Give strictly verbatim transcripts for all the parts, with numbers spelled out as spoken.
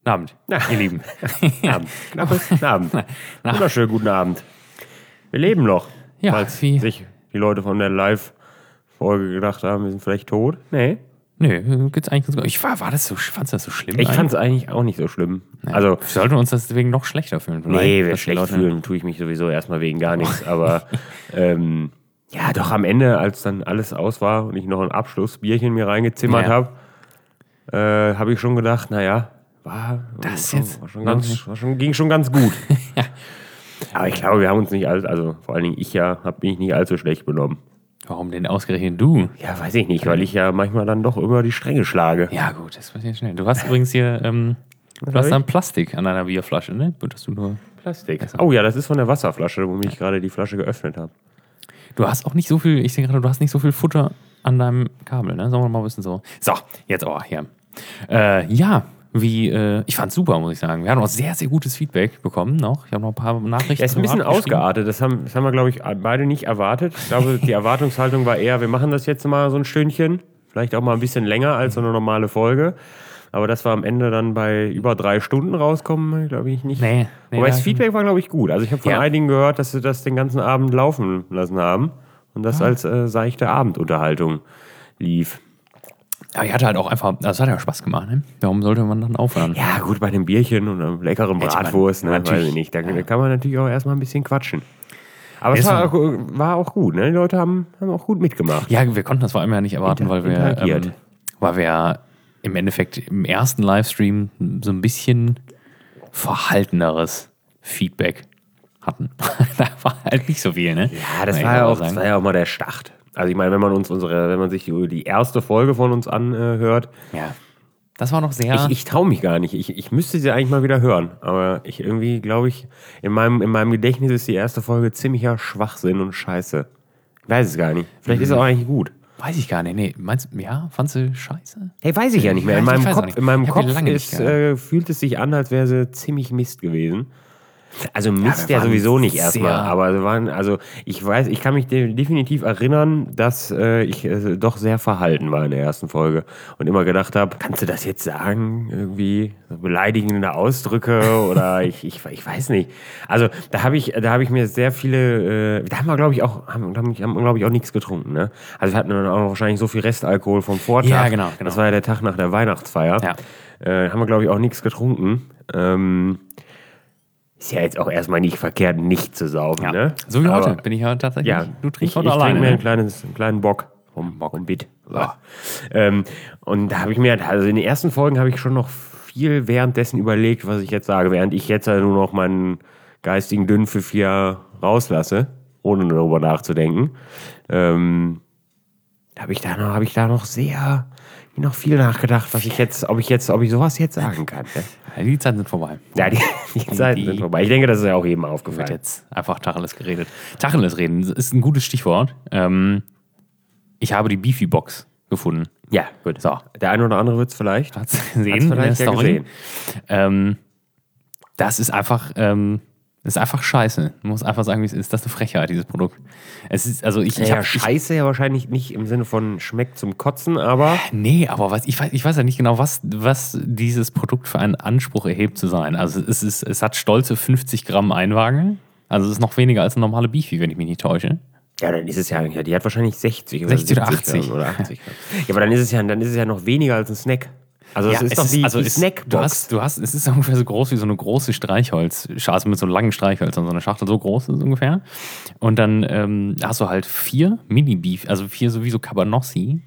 Guten Abend, ja, ihr Lieben. Guten Abend. Knappes Guten Abend. Wunderschönen guten Abend. Wir leben noch. Ja, falls wie? sich die Leute von der Live-Folge gedacht haben, wir sind vielleicht tot. Nee. Nö, geht's eigentlich ganz gut. Ich war, war das so, fandst du das so schlimm? Ich fand es eigentlich auch nicht so schlimm. Ja. Also, Sollten wir uns deswegen noch schlechter fühlen? nee, wir dass die schlecht Leute- fühlen, tue ich mich sowieso erstmal wegen gar nichts. Aber ähm, ja, doch am Ende, als dann alles aus war und ich noch ein Abschlussbierchen mir reingezimmert Ja. habe, äh, habe ich schon gedacht, naja, war, Das war, jetzt- war schon ganz, war schon, ging schon ganz gut. Aber ich glaube, wir haben uns nicht all, also vor allen Dingen ich ja, habe mich nicht allzu schlecht benommen. Warum denn ausgerechnet du? Ja, weiß ich nicht, weil ich ja manchmal dann doch über die Stränge schlage. Ja gut, das passiert schnell. Du hast übrigens hier, ähm, du hab hast ich? dann Plastik an deiner Bierflasche, ne? Gut, dass du nur... Plastik. Oh ja, das ist von der Wasserflasche, womit ich gerade die Flasche geöffnet habe. Du hast auch nicht so viel, ich sehe gerade, du hast nicht so viel Futter an deinem Kabel, ne? Sagen wir mal ein bisschen so. So, jetzt aber hier. Äh, ja, wie, äh, ich fand's super, muss ich sagen. Wir haben auch sehr, sehr gutes Feedback bekommen noch. Ich habe noch ein paar Nachrichten. Er ist ein bisschen privat geschrieben. ausgeartet, das haben, das haben wir, glaube ich, beide nicht erwartet. Ich glaube, die Erwartungshaltung war eher, wir machen das jetzt mal so ein Stündchen, vielleicht auch mal ein bisschen länger als so eine normale Folge. Aber dass wir am Ende dann bei über drei Stunden rauskommen, glaube ich nicht. Nee, nee, Wobei das da- Feedback war, glaube ich, gut. Also ich habe von Ja. einigen gehört, dass sie das den ganzen Abend laufen lassen haben und das als äh, seichte Abendunterhaltung lief. Ja, ich hatte halt auch einfach, das hat ja Spaß gemacht, ne? Warum sollte man dann aufhören? Ja, gut, bei einem Bierchen und einer leckeren Hätte man- Bratwurst, ne, natürlich. weiß ich nicht. Da, da kann man natürlich auch erstmal ein bisschen quatschen. Aber es Ist war so. auch, war auch gut, ne? Die Leute haben, haben auch gut mitgemacht. Ja, wir konnten das vor allem ja nicht erwarten, weil wir, Interagiert. ähm, weil wir im Endeffekt im ersten Livestream so ein bisschen verhalteneres Feedback hatten. Da war halt nicht so viel, ne? Ja, das Muss war ich ja, aber auch, das sagen. war ja auch mal der Start. Also ich meine, wenn man uns unsere, wenn man sich die, die erste Folge von uns anhört, Ja. Das war noch sehr. ich, ich traue mich gar nicht. Ich, ich müsste sie eigentlich mal wieder hören. Aber ich irgendwie, glaube ich, in meinem, in meinem Gedächtnis ist die erste Folge ziemlicher Schwachsinn und Scheiße. Ich weiß es gar nicht. Vielleicht ist es auch eigentlich gut. weiß ich gar nicht. Nee, meinst du, ja? Fandst du scheiße? Hey, weiß ich ja nicht mehr. In Ja, ich meinem weiß auch Kopf, nicht. in meinem Ich hab die Kopf lange nicht ist, äh, fühlt es sich an, als wäre sie ziemlich Mist gewesen. Also Mist wir ja, waren sowieso nicht sehr- erstmal, aber sie waren, also ich weiß, ich kann mich de- definitiv erinnern, dass äh, ich äh, doch sehr verhalten war in der ersten Folge und immer gedacht habe, kannst du das jetzt sagen, irgendwie beleidigende Ausdrücke oder ich, ich, ich weiß nicht. Also da habe ich, da habe ich mir sehr viele, äh, da haben wir glaube ich auch, haben, da haben wir glaube ich auch nichts getrunken, ne? Also wir hatten dann auch wahrscheinlich so viel Restalkohol vom Vortag. Ja, genau, genau. Das war ja der Tag nach der Weihnachtsfeier. Ja. Äh, haben wir glaube ich auch nichts getrunken. Ähm, Ist ja jetzt auch erstmal nicht verkehrt, nicht zu saugen, Ja. ne? So wie Aber, heute bin ich ja tatsächlich. Ja, du ich, trinkst ich heute trinke alleine. mir einen, Ne? kleines, einen kleinen Bock vom, vom Bit. So. Ähm, und da habe ich mir, also in den ersten Folgen habe ich schon noch viel währenddessen überlegt, was ich jetzt sage, während ich jetzt ja nur noch meinen geistigen Dünnpfiff hier rauslasse, ohne darüber nachzudenken. Ähm, habe ich da noch, habe ich da noch sehr, noch viel nachgedacht, was ich jetzt, ob ich jetzt, ob ich sowas jetzt sagen kann. Ne? Ja, die Zeiten sind vorbei. Ja, die, die Zeiten Die- sind vorbei. Ich denke, das ist ja auch jedem Wird aufgefallen. jetzt einfach Tacheles geredet. Tacheles reden ist ein gutes Stichwort. Ähm, ich habe die Beefy-Box gefunden. Ja, gut. So. Der eine oder andere wird es vielleicht. Hat's gesehen Hat's in der vielleicht ja Story. gesehen. Ähm, das ist einfach, ähm, das ist einfach scheiße. Man muss einfach sagen, wie es ist. Das ist eine Frechheit, dieses Produkt. Es ist, also ich, ich Ja, hab, ich, scheiße ja wahrscheinlich nicht im Sinne von schmeckt zum Kotzen, aber Nee, aber was, ich, weiß, ich weiß ja nicht genau, was, was dieses Produkt für einen Anspruch erhebt zu sein. Also es, ist, es hat stolze fünfzig Gramm Einwaage. Also es ist noch weniger als eine normale Beefy, wenn ich mich nicht täusche. ja, dann ist es ja, ja, die hat wahrscheinlich sechzig oder sechzig oder siebzig achtzig. Gramm oder achtzig Gramm. Ja, aber dann ist es ja, dann ist es ja noch weniger als ein Snack. Also es ist doch die, also die es- Snackbox. Du hast, du hast, es ist ungefähr so groß wie so eine große Streichholz, also mit so langen Streichhölzern, so eine Schachtel so groß ist ungefähr. Und dann ähm, hast du halt vier Mini-Beef, also vier sowieso Cabanossi.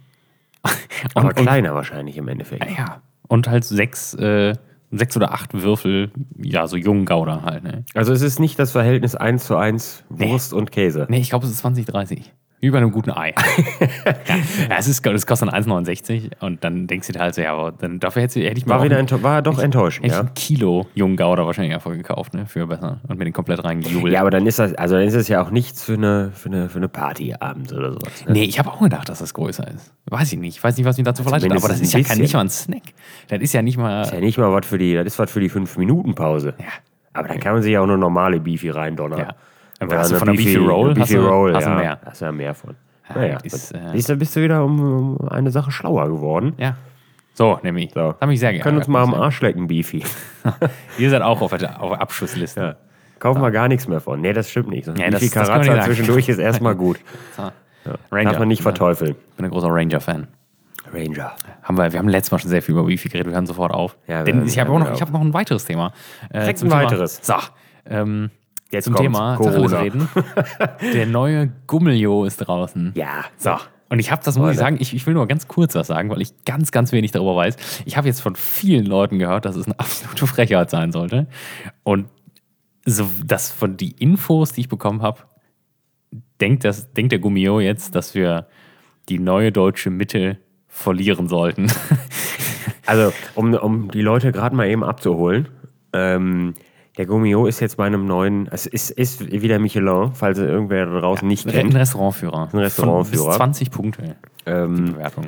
aber und, kleiner wahrscheinlich im Endeffekt. Und, ja, und halt sechs, äh, sechs oder acht Würfel, ja, so jungen Gouda halt. Ne, Also es ist nicht das Verhältnis eins zu eins Wurst und Käse. nee, ich glaube, es ist zwanzig, dreißig. Wie bei einem guten Ei. ja, ja, es, ist, es kostet dann eins neunundsechzig und dann denkst du dir halt so, ja, aber dann, dafür hätte, hätte ich mal War, auch wieder ein- enttäu- war doch enttäuschend, hätte ich ja. ein Kilo jungen Gouda wahrscheinlich einfach gekauft, ne, für besser und mir den komplett reingejubelt. Ja, aber dann ist das, also dann ist es ja auch nichts für eine, für eine, für eine Partyabend oder sowas. Ne? Nee, ich habe auch gedacht, dass das größer ist. Weiß ich nicht. Ich weiß nicht, was mich dazu verleitet. zumindest Aber das ein ist ja kein, bisschen. nicht mal ein Snack. Das ist ja nicht mal. Ist ja nicht mal was für die, das ist was für die fünf Minuten Pause. Ja. Aber dann kann man sich ja auch eine normale Beefy reindonnern. Ja. Dann Oder hast du eine von der Beefy Roll, eine hast Beefy du- Roll, hast du ja. mehr. Hast du ja mehr von. Ja, Naja, ist, äh, siehst du, bist du wieder um, um eine Sache schlauer geworden. Ja. So, nämlich. So. Das hat mich sehr geärgert. Können uns mal am Arsch lecken, Beefy. Ihr seid auch auf der, auf der Abschussliste. Ja. Kaufen wir gar nichts mehr von. Nee, das stimmt nicht. So Ja, das- Beefy das kann man Karazza nicht sagen. zwischendurch ist erstmal gut. So. Ja. Ranger. Darf man nicht verteufeln. Ich bin ein großer Ranger-Fan. Ranger. Haben wir, wir haben letztes Mal schon sehr viel über Wifi geredet, wir hören sofort auf. Ja, Denn wir- ich habe wir auch noch, hören ich hab noch ein weiteres Thema. Äh, Direkt zum ein Thema- weiteres. So, ähm, Jetzt zum kommt's. Thema Corona. Tacheles reden. Der neue Gummeljo ist draußen. Ja. So. Und ich habe das, muss ich Leute. sagen, ich, ich will nur ganz kurz was sagen, weil ich ganz, ganz wenig darüber weiß. Ich habe jetzt von vielen Leuten gehört, dass es eine absolute Frechheit sein sollte. Und so, das von die Infos, die ich bekommen habe, denkt, das, denkt der Gummio jetzt, dass wir die neue deutsche Mitte verlieren sollten. Also, um, um die Leute gerade mal eben abzuholen, ähm, der Gummio ist jetzt bei einem neuen, es ist, ist wieder Michelin, falls irgendwer da draußen nicht Ein kennt. Restaurantführer. Ein Restaurantführer. Von bis zwanzig Punkte. Ähm, Bewertung.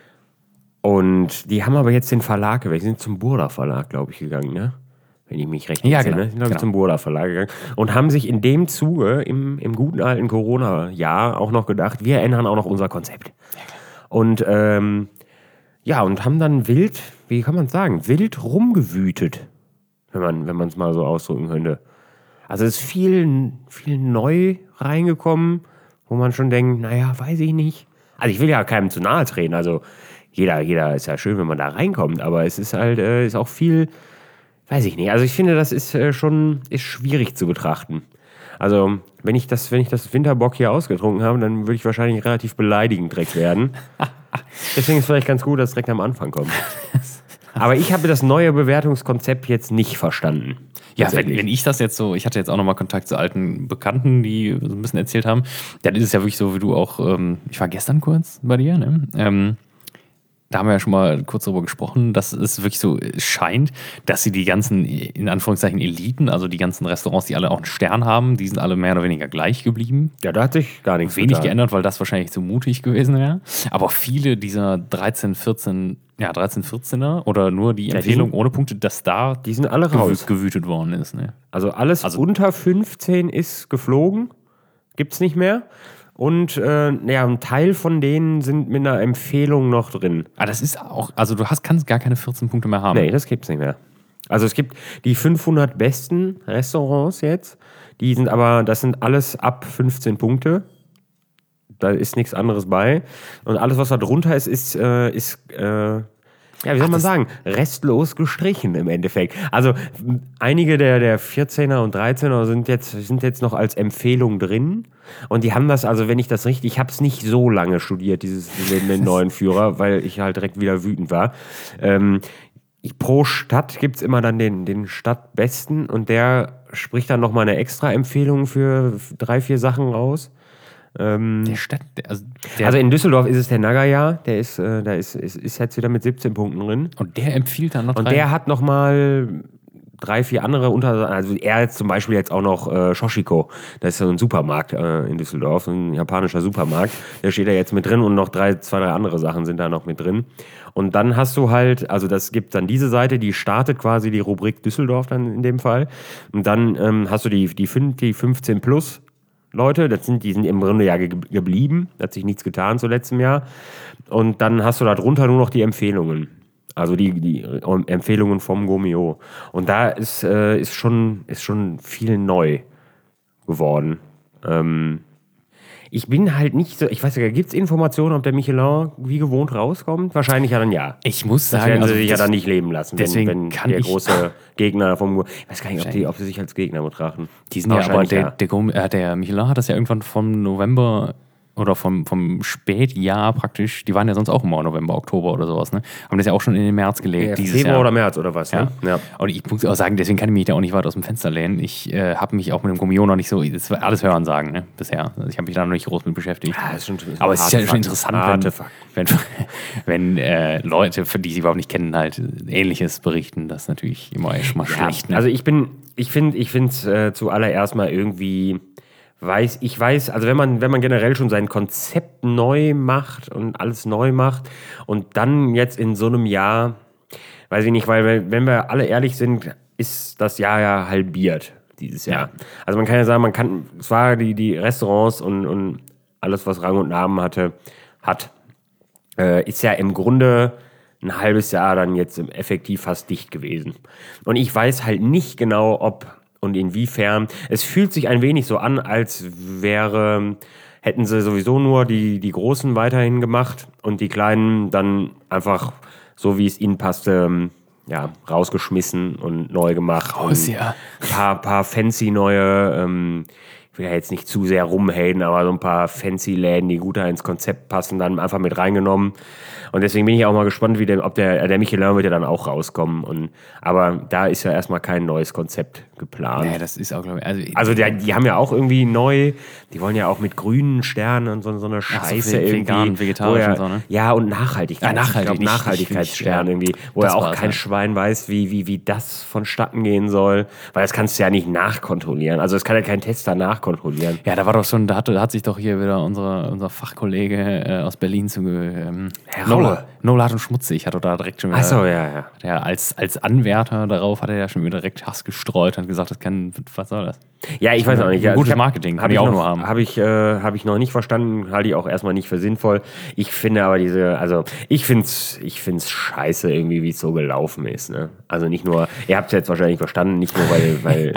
und die haben aber jetzt den Verlag gewechselt, sind zum Burda Verlag, glaube ich, gegangen, ne? Wenn ich mich recht Ja, entsinne. genau. Sind, glaube ich, Genau. zum Burda Verlag gegangen und haben sich in dem Zuge, im, im guten alten Corona-Jahr, auch noch gedacht, wir ändern auch noch unser Konzept. Und ähm, ja, und haben dann wild, wie kann man es sagen, wild rumgewütet, wenn man wenn man es mal so ausdrücken könnte. Also es ist viel, viel neu reingekommen, wo man schon denkt, naja, weiß ich nicht. Also ich will ja keinem zu nahe treten, also jeder, jeder ist ja schön, wenn man da reinkommt, aber es ist halt, äh, ist auch viel, weiß ich nicht. Also ich finde, das ist äh, schon, ist schwierig zu betrachten. Also wenn ich das, wenn ich das Winterbock hier ausgetrunken habe, dann würde ich wahrscheinlich relativ beleidigend direkt werden. Deswegen ist es vielleicht ganz gut, dass es direkt am Anfang kommt. Aber ich habe das neue Bewertungskonzept jetzt nicht verstanden. Ja, wenn, Tatsächlich. wenn ich das jetzt so, ich hatte jetzt auch nochmal Kontakt zu alten Bekannten, die so ein bisschen erzählt haben, dann ist es ja wirklich so, wie du auch, ähm, ich war gestern kurz bei dir, ne? Ähm, da haben wir ja schon mal kurz darüber gesprochen, dass es wirklich so scheint, dass sie die ganzen, in Anführungszeichen, Eliten, also die ganzen Restaurants, die alle auch einen Stern haben, die sind alle mehr oder weniger gleich geblieben. Ja, da hat sich gar nichts Wenig getan. geändert, weil das wahrscheinlich zu mutig gewesen wäre. Aber viele dieser dreizehn, vierzehn, ja, dreizehn, vierzehner oder nur die die Empfehlung sind- ohne Punkte, dass da Die sind alle gewü- raus. gewütet worden ist. Ne? Also alles Also- unter fünfzehn ist geflogen, gibt's nicht mehr. Und äh, ja, ein Teil von denen sind mit einer Empfehlung noch drin. Aber das ist auch, also du hast, kannst gar keine vierzehn Punkte mehr haben. Nee, das gibt's nicht mehr. Also es gibt die fünfhundert besten Restaurants jetzt. Die sind aber, das sind alles ab fünfzehn Punkte. Da ist nichts anderes bei. Und alles, was da drunter ist, ist, äh, ist äh, ja, wie soll Ach, man das- sagen, restlos gestrichen im Endeffekt. Also m, einige der, der vierzehner und dreizehner sind jetzt, sind jetzt noch als Empfehlung drin. Und die haben das, also wenn ich das richtig, ich habe es nicht so lange studiert, dieses, den, den neuen Führer, weil ich halt direkt wieder wütend war. Ähm, ich, pro Stadt gibt es immer dann den, den Stadtbesten und der spricht dann nochmal eine extra Empfehlung für drei, vier Sachen raus. Der Stadt, der, also, der, Also in Düsseldorf ist es der Nagaya, der ist, äh, da ist, ist, ist jetzt wieder mit siebzehn Punkten drin. und der empfiehlt dann noch Und drei. der hat nochmal drei, vier andere unter, also er jetzt zum Beispiel jetzt auch noch äh, Shoshiko, das ist so ein Supermarkt äh, in Düsseldorf, ein japanischer Supermarkt, der steht da jetzt mit drin und noch drei, zwei, drei andere Sachen sind da noch mit drin. Und dann hast du halt, also das gibt dann diese Seite, die startet quasi die Rubrik Düsseldorf dann in dem Fall. Und dann ähm, hast du die, die, fün- die fünfzehn plus Leute, das sind, die sind im Grunde ja ge geblieben, da hat sich nichts getan zu letztem Jahr. Und dann hast du da drunter nur noch die Empfehlungen. Also die, die Empfehlungen vom Gomio. Und da ist, äh, ist, schon, ist schon viel neu geworden. Ähm, ich bin halt nicht so, ich weiß ja, gibt es Informationen, ob der Michelin wie gewohnt rauskommt? Wahrscheinlich ja dann ja. ich muss Das sagen, werden sie also sich ja das- dann nicht leben lassen, deswegen wenn, wenn kann der ich- große Gegner vom Go- Ich weiß gar nicht, ob, die, ob sie sich als Gegner betrachten. Die sind ja, aber Wahrscheinlich der, ja. der, Gom- äh, der Michelin hat das ja irgendwann vom November oder vom, vom Spätjahr praktisch, die waren ja sonst auch immer November, Oktober oder sowas, ne? Haben das ja auch schon in den März gelegt, Ja, dieses Februar Jahr. oder März oder was, Ja. ne? Ja. Und ich muss auch sagen, deswegen kann ich mich da auch nicht weit aus dem Fenster lehnen. Ich äh, habe mich auch mit dem Gummio noch nicht so, das war alles Hören sagen, ne, bisher. Also ich habe mich da noch nicht groß mit beschäftigt. Ja, das ist schon- das ist Aber es ist ja harte schon Fakten. interessant, Harte wenn, wenn, wenn äh, Leute, für die sie überhaupt nicht kennen, halt Ähnliches berichten. Das ist natürlich immer schon mal schlecht. Ne? Also ich bin, ich finde, ich finde es äh, zuallererst mal irgendwie, weiß, ich weiß, also wenn man, wenn man generell schon sein Konzept neu macht und alles neu macht und dann jetzt in so einem Jahr, weiß ich nicht, weil wir- wenn wir alle ehrlich sind, ist das Jahr ja halbiert dieses Jahr. Also man kann ja sagen, man kann, es war die, die Restaurants und, und alles, was Rang und Namen hatte, hat, äh, ist ja im Grunde ein halbes Jahr dann jetzt effektiv fast dicht gewesen. Und ich weiß halt nicht genau, ob und inwiefern. Es fühlt sich ein wenig so an, als wäre, hätten sie sowieso nur die, die Großen weiterhin gemacht und die Kleinen dann einfach so, wie es ihnen passte, ja, rausgeschmissen und neu gemacht. Raus, und ja. Ein paar, paar fancy neue, ähm, ich will ja jetzt nicht zu sehr rumhaten, aber so ein paar fancy Läden, die gut da ins Konzept passen, dann einfach mit reingenommen. Und deswegen bin ich auch mal gespannt, wie der, ob der, der Michelin wird ja dann auch rauskommen. Und, aber da ist ja erstmal kein neues Konzept geplant. Nee, das ist auch, glaube ich. Also, Also die, die haben ja auch irgendwie neu, die wollen ja auch mit grünen Sternen und so, so eine Scheiße so, irgendwie. vegan, vegetarisch ja, und so, ne? Ja, und Nachhaltigkeit. Ja, Nachhaltig, ich glaub, nicht- Nachhaltigkeitsstern nicht- irgendwie, wo das ja auch war's, kein ja. Schwein weiß, wie, wie, wie das vonstatten gehen soll. Weil das kannst du ja nicht nachkontrollieren. Also das kann ja kein Tester nachkontrollieren. Ja, da war doch schon, da hat, da hat sich doch hier wieder unsere, unser Fachkollege äh, aus Berlin zu ähm, Herr Nola, Raue. Nola hat und schmutzig, hat doch da direkt schon wieder. Ach so, ja, ja. Der als, als Anwärter darauf hat er ja schon wieder direkt Hass gestreut und gesagt, das kann, was soll das? Ja, ich weiß auch nicht. Ein gutes ich hab- Marketing, kann hab ich auch noch, nur haben. Habe ich, äh, hab ich noch nicht verstanden, halte ich auch erstmal nicht für sinnvoll. Ich finde aber diese, also ich finde es ich find's scheiße irgendwie, wie es so gelaufen ist. Ne? Also nicht nur, ihr habt es jetzt wahrscheinlich verstanden, nicht nur, weil, weil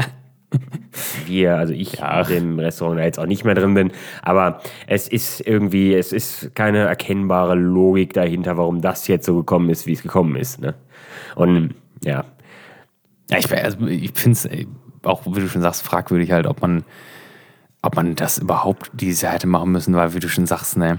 wir, also ich Ja. in dem Restaurant da jetzt auch nicht mehr drin bin, aber es ist irgendwie, es ist keine erkennbare Logik dahinter, warum das jetzt so gekommen ist, wie es gekommen ist. Ne? Und ja, Ja, ich, also, ich finde es auch, wie du schon sagst, fragwürdig halt, ob man, ob man das überhaupt dieses Jahr hätte machen müssen, weil, wie du schon sagst, ne,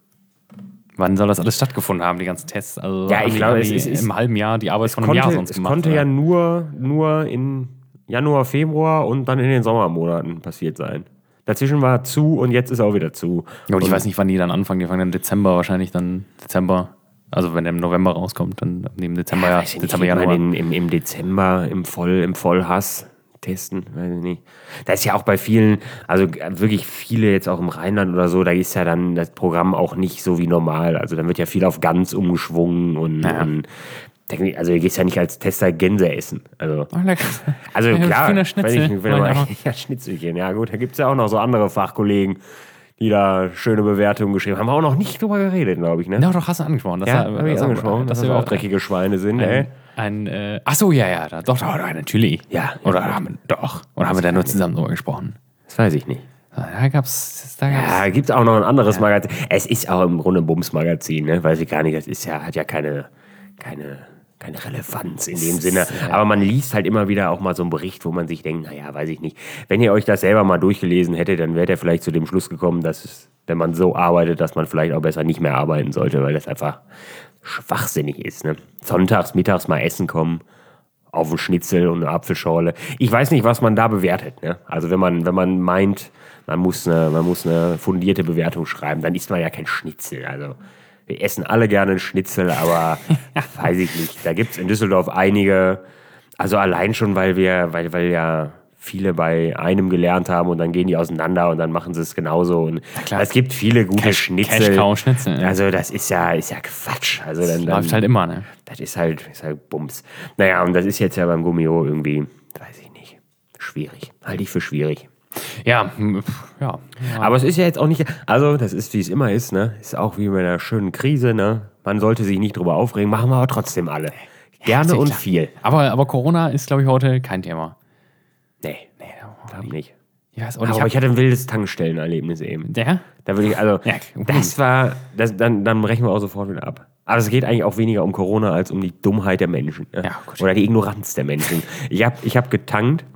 wann soll das alles stattgefunden haben, die ganzen Tests? Also Ja, haben ich die- glaube, haben es die ist- es- im halben Jahr die Arbeit von einem konnte, Jahr sonst es gemacht. konnte oder? ja nur, nur in Januar, Februar und dann in den Sommermonaten passiert sein. Dazwischen war zu und jetzt ist auch wieder zu. Ja, und ich Und- weiß nicht, wann die dann anfangen. Die fangen dann im Dezember wahrscheinlich dann Dezember. Also wenn der im November rauskommt, dann im Dezember, ja, Weiß ich nicht, Dezember, ich meine, Januar. in, im, im Dezember im, Voll, im Vollhass testen, weiß ich nicht. Da ist ja auch bei vielen, also wirklich viele jetzt auch im Rheinland oder so, da ist ja dann das Programm auch nicht so wie normal. Also dann wird ja viel auf ganz umgeschwungen und, Ja. und also du gehst ja nicht als Tester Gänse essen. Also, also Ja, klar, Wiener weiß Schnitzel. ich nicht, wenn du Ja, mal, ja, Schnitzelchen, ja gut, da gibt es ja auch noch so andere Fachkollegen, die da schöne Bewertungen geschrieben haben. Haben wir auch noch nicht drüber geredet, glaube ich, ne? Ja, doch, hast du angesprochen. Das Ja, war- habe ich das- angesprochen, dass das das war auch dreckige Schweine sind, ey. Ein, ein äh, ach so, ja, ja, da, doch, doch, doch, natürlich. Ja. Oder haben wir, doch. Oder haben wir da nur zusammen drüber gesprochen? Das weiß ich nicht. Da gab's, da gab's. Ja, gibt es auch noch ein anderes Magazin. Es ist auch im Grunde ein Bums-Magazin, ne? Weiß ich gar nicht. Das ist ja, hat ja keine, keine, keine Relevanz in dem Sinne. Aber man liest halt immer wieder auch mal so einen Bericht, wo man sich denkt, naja, weiß ich nicht. Wenn ihr euch das selber mal durchgelesen hättet, dann wärt ihr vielleicht zu dem Schluss gekommen, dass es, wenn man so arbeitet, dass man vielleicht auch besser nicht mehr arbeiten sollte, weil das einfach schwachsinnig ist. Ne? Sonntags, mittags mal essen kommen, auf einen Schnitzel und eine Apfelschorle. Ich weiß nicht, was man da bewertet. Ne? Also wenn man, wenn man meint, man muss, eine, man muss eine fundierte Bewertung schreiben, dann isst man ja kein Schnitzel. Also wir essen alle gerne einen Schnitzel, aber weiß ich nicht. Da gibt es in Düsseldorf einige, also allein schon, weil wir, weil, weil ja viele bei einem gelernt haben und dann gehen die auseinander und dann machen sie es genauso. Und klar. es gibt viele gute Cash- Schnitzel. Cash-Cow-Schnitzel, ja. Also das ist ja, ist ja Quatsch. Also dann, dann, Läuft halt immer, ne? das ist halt, ist halt Bums. Naja, und das ist jetzt ja beim Gummio irgendwie, weiß ich nicht, schwierig. Halte ich für schwierig. Ja, hm, ja. Aber es ist ja jetzt auch nicht, also das ist, wie es immer ist, ne? Ist auch wie bei einer schönen Krise, ne? Man sollte sich nicht drüber aufregen, machen wir aber trotzdem alle. Gerne Ja, und klar. viel. Aber, aber Corona ist, glaube ich, heute kein Thema. Nee, Nee, glaub nicht. ja, ist auch Aber nicht. ich hatte ein wildes Tankstellenerlebnis eben. Der? Da würde ich, also, Ja, das war, das, dann, dann brechen wir auch sofort wieder ab. Aber es geht eigentlich auch weniger um Corona als um die Dummheit der Menschen. Ne? Ja, gut. Oder die Ignoranz der Menschen. Ich habe ich hab getankt